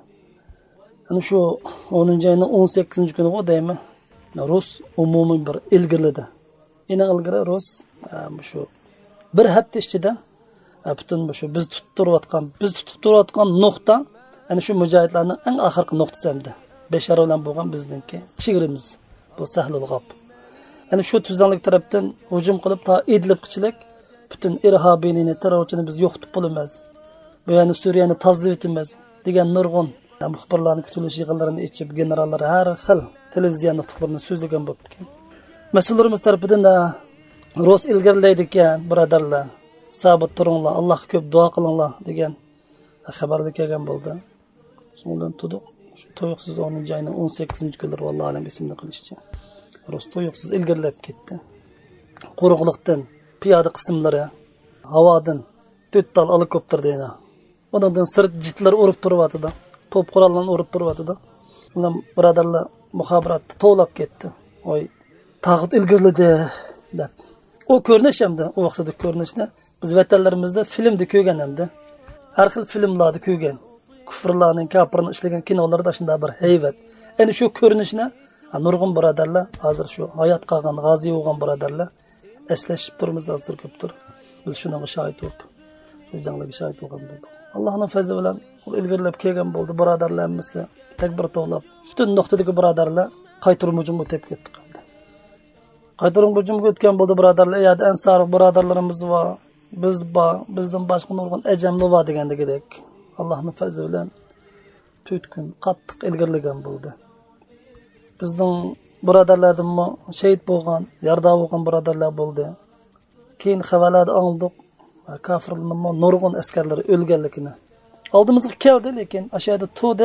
Ana shu o'ninchi oyning o'n sakkizinchi kuni deymi, Rus umumiy bir ilgirladi. Yana ilgari Rus shu bir hafta ichida butun shu biz tutib turayotgan, biz tutib turayotgan nuqta ana shu mujohidlarning eng oxirgi nuqtasi hamda Beshar bilan bo'lgan bizningki chegaramiz bu Sahlul G'ob. Ana shu tuzlanlik tarafdan hujum qilib ta Idlibchilik butun irhobiyni, terrorchini biz yo'qotib bo'lamiz. Bu yana Suriyani tozalab etamiz degan nurg'un muxbirlarning kutilish yig'inlarini ichib generallar har xil televiziya nutqlarini so'zlagan bo'lib ekan. Mas'ullarimiz tarafidan da Rus ilgirlaydi ekan, birodarlar, sabit turinglar, Allohga ko'p duo qilinglar degan xabarlar kelgan bo'ldi. Shundan turdik. Shu to'yuqsiz o'ninchi oyning o'n sakkizinchi kunlari vallohu alam esimda qilishcha. Rus to'yuqsiz ilgirlab ketdi. Quruqliqdan piyoda qismlari, havodan to'rttal helikopterda yana. Bundan sirt jitlar urib turyapti. Top qurollarni urib turyapti. Ular birodarlar muxobaratni to'lab ketdi. Oy, tag'ut ilgirladi deb. O ko'rinish hamda, o vaqtda ko'rinishni biz vatanlarimizda filmda ko'rgan hamda. Har xil filmlarda ko'rgan. Kufrlarning, kafirning ishlagan kinolarda shunday bir hayvat. Endi shu ko'rinishni nurg'un birodarlar, hozir shu hayot qolgan, g'ozi bo'lgan birodarlar eslashib turmiz hozir ko'pdir. Biz shunga shohid bo'lib, shu janglarga shohid bo'lgan bo'ldik. Allohning fazli bilan ilgirlab kelgan bo'ldi birodarlarimiz. Takbir to'lab, butun nuqtadagi birodarlar qaytarib hujumga o'tib ketdi. Qaytarib hujumga o'tgan bo'ldi birodarlar. Yerda ansar birodarlarimiz va biz ba, bizden başqa nurgun ecemli var degandek. Allah'ın fazlı bilen to'rt kun qattiq ilgirlagan bo'ldi. Bizning birodarlardan shahid bo'lgan, yarda bo'lgan birodarlar bo'ldi. Keyin xabarlarda angladik, kafirlarning nurgun askarlari o'lganligini. Oldimizga keldi, lekin aşağıda to'da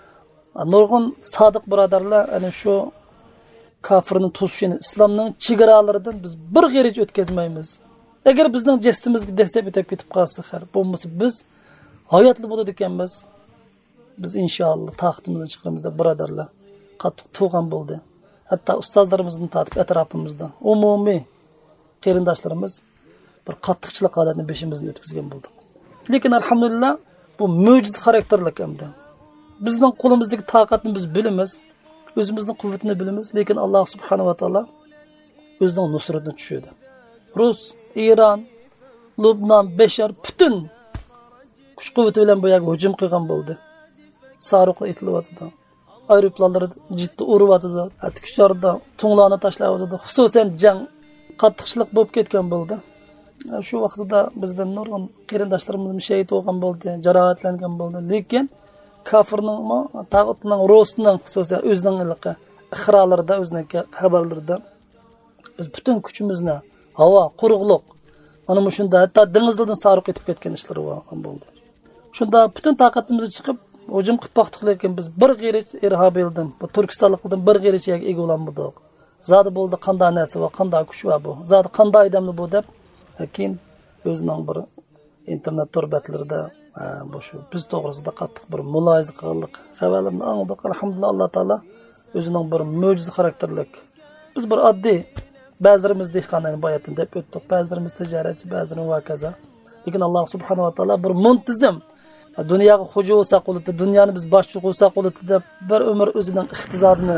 nurgun sodiq birodarlar ana shu kafirning to'sishini, islomning chegaralaridan biz bir g'erij o'tkazmaymiz. Agar bizning jestimizga dastlab o'tib ketib qolsa, xar bo'lmasa biz hayotli bo'ladi ekanmiz. Biz inshaalloh taxtimizdan chiqimizda birodarlar qattiq to'g'an bo'ldi. Hatto ustozlarimizni tatib atrofimizda umumiy qarindoshlarimiz bir qattiqchilik holatini beshimizdan o'tkazgan bo'ldik. Lekin alhamdulillah bu mo'jiz xarakterlik hamda. Bizning qo'limizdagi toqatni biz bilamiz, o'zimizning quvvatini bilamiz, lekin Alloh subhanahu va taolo o'zining nusratini tushirdi. Rus, Iran, Lubnan, Bashar butun kuch quvvati bilan bu yerga hujum qilgan bo'ldi. Saruqlar etilyapti. Aeroplanlar jiddiy uryapti. Atkisharda tunglarni tashlayapti. Xususan jang qattiqchilik bo'lib ketgan bo'ldi. Shu vaqtda bizdan nurg'un qarindoshlarimiz shahid bo'lgan bo'ldi, jarohatlangan bo'ldi. Lekin kafirning tag'utning Rusning xususan o'zining ixrolarida, o'zining xabarlarida biz butun kuchimizni havo, quruqliq mana bu shunda hatto dengizdan saruq etib ketgan ishlar bo'ldi. Shunda butun taqatimizni chiqib hujum qilib baqdik, lekin biz bir g'erij irhobildim. Bu Turkistonliklardan bir g'erijga ega bo'lamidik. Zodi bo'ldi qanday narsa va qanday kuch va bu. Zodi qanday odamli bu deb keyin o'zining bir internet turbatlarida bu shu biz to'g'risida qattiq bir muloyiza qilganlik xabarlarni angladik. Alhamdulillah Alloh taolo o'zining bir mo'jiz xarakterlik. Biz bir oddiy ba'zilarimiz dehqonlarni boyatini deb o'tdik, ba'zilarimiz tijoratchi, ba'zilarimiz va kaza. Lekin Alloh subhanahu va taolo bir muntizam dunyoga xo'ja bo'lsak bo'ladi, dunyoni biz boshchiq bo'lsak bo'ladi deb bir umr o'zining iqtizodini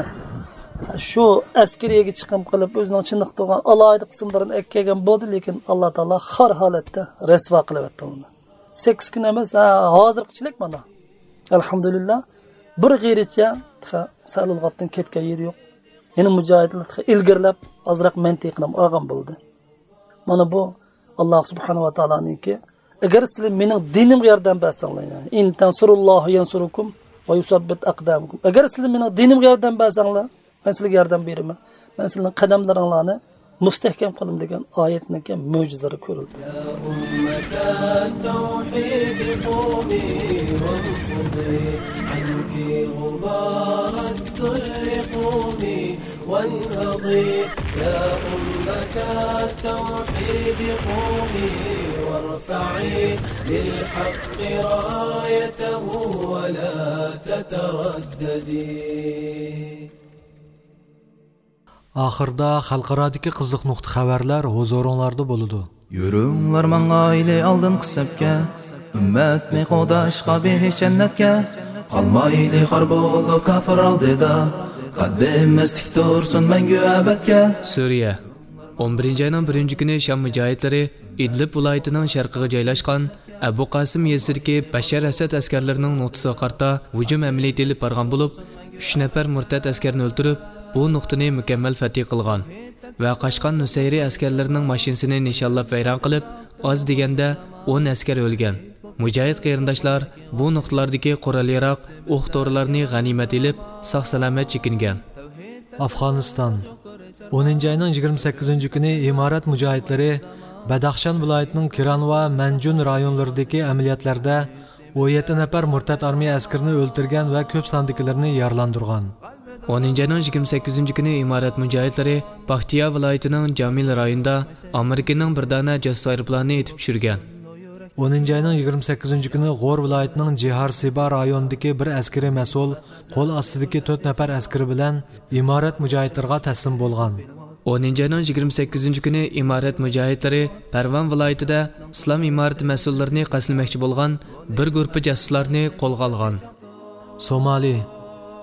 shu askariyaga chiqim qilib o'zining chiniq turgan alohida qismlarini ekkagan bo'ldi, lekin Alloh taolo har holatda rasvo qilyapti uni. sakkiz kun emas, hozirqichilik mana. Alhamdulillah bir g'ericha salulg'atdan ketgan yer yo'q. Yana mujohidlar ilgirlab azroq mantiqni olgan bo'ldi. Mana bu Alloh subhanahu va taoloninki. Agar sizlar mening dinimga yordam bersanglar, in tansurullohu yansurukum va yusabbit aqdamukum. Agar sizlar mening dinimga yordam bersanglar, men sizlarga yordam beraman. Men sizlarning qadamlaringlarni mustahkam qilim degan oyatning mo'jizalari ko'rildi. Ya ummatat tawhid qumi wanfudi anki ghubarat dhulli qumi wanhadi ya ummatat tawhid qumi warfa'i lil haqqi rayatahu wa la tataraddadi. Axırda xalqaradagi qiziq nuqta xabarlar huzuringlarda bo'ladi. Yurunglar mang'ayli oldin qisabga, ummatni qodashqa behish jannatga, qolmayli xor bo'lib kafir oldida, qaddimiz tik tursin mangu abadga. Suriya o'n birinchi ayning birinchi kuni Sham mujohidlari Idlib viloyatining sharqiga joylashgan Abu Qasim yezidagi Bashar Asad askarlarining nuqtasiga qarta hujum amaliyoti olib borgan bo'lib, uch nafar murtad askarni o'ldirib, bu nuqtani mukammal fatih qilgan va Qashqon Nusayri askarlarining mashinasini nishonlab vayron qilib, oz deganda o'n askar o'lgan. Mujohid qarindoshlar bu nuqtalardagi qurol-yarog, o'q-to'rlarni g'animat elib, sog'-salomat chekingan. Afg'oniston o'ninchi ayning yigirma sakkizinchi kuni imorat mujohidlari Badaxshan viloyatining Kiran va Manjun rayonlaridagi amaliyotlarda o'n yetti nafar murtad armiya askarini o'ldirgan va ko'p sondagilarni yaralandirgan. o'ninchi ayning yigirma sakkizinchi kuni imorat mujohidlari Baxtiya viloyatining Jamil rayonida Amerikaning bir dona jasus aeroplanini etib tushirgan. o'ninchi ayning yigirma sakkizinchi kuni G'or viloyatining Jihar Siba rayonidagi bir askariy mas'ul qo'l ostidagi to'rt nafar askari bilan imorat mujohidlariga taslim bo'lgan. o'ninchi ayning yigirma sakkizinchi kuni imorat mujohidlari Parvon viloyatida islom imorati mas'ullarini qaslamoqchi bo'lgan bir guruh jasuslarni qo'lga olgan. Somali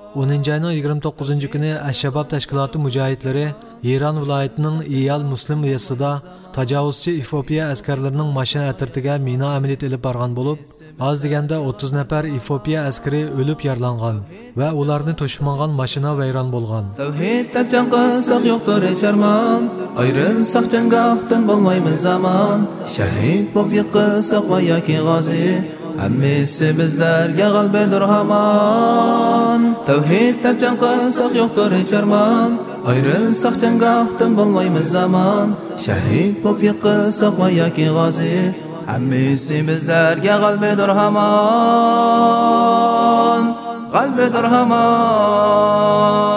o'ninchi ayning yigirma to'qqizinchi kuni Ash-Shabab tashkiloti mujohidlari Eron viloyatining Iyal Muslim yesida tajovuzchi Efiopiya askarlarining mashina atritiga mina amaliyot olib borgan bo'lib, oz deganda o'ttiz nafar Efiopiya askari o'lib yaralangan va ularni to'shmagan mashina vayron bo'lgan. Tavhid tapchan qilsak yo'qdir charman, ayrilsak janggohdan bo'lmaymiz zamon. Shahid bo'lib yiqilsak va yoki g'ozi, hammasi bizlarga g'albadir hamon. Tavhid tapchan qilsak yo'qdir charman, ayrilsak janggohdan bo'lmaymiz zamon. Shahid bo'lib yiqilsak va yoki g'ozi, hammasi bizlarga g'albadir hamon. G'albadir hamon.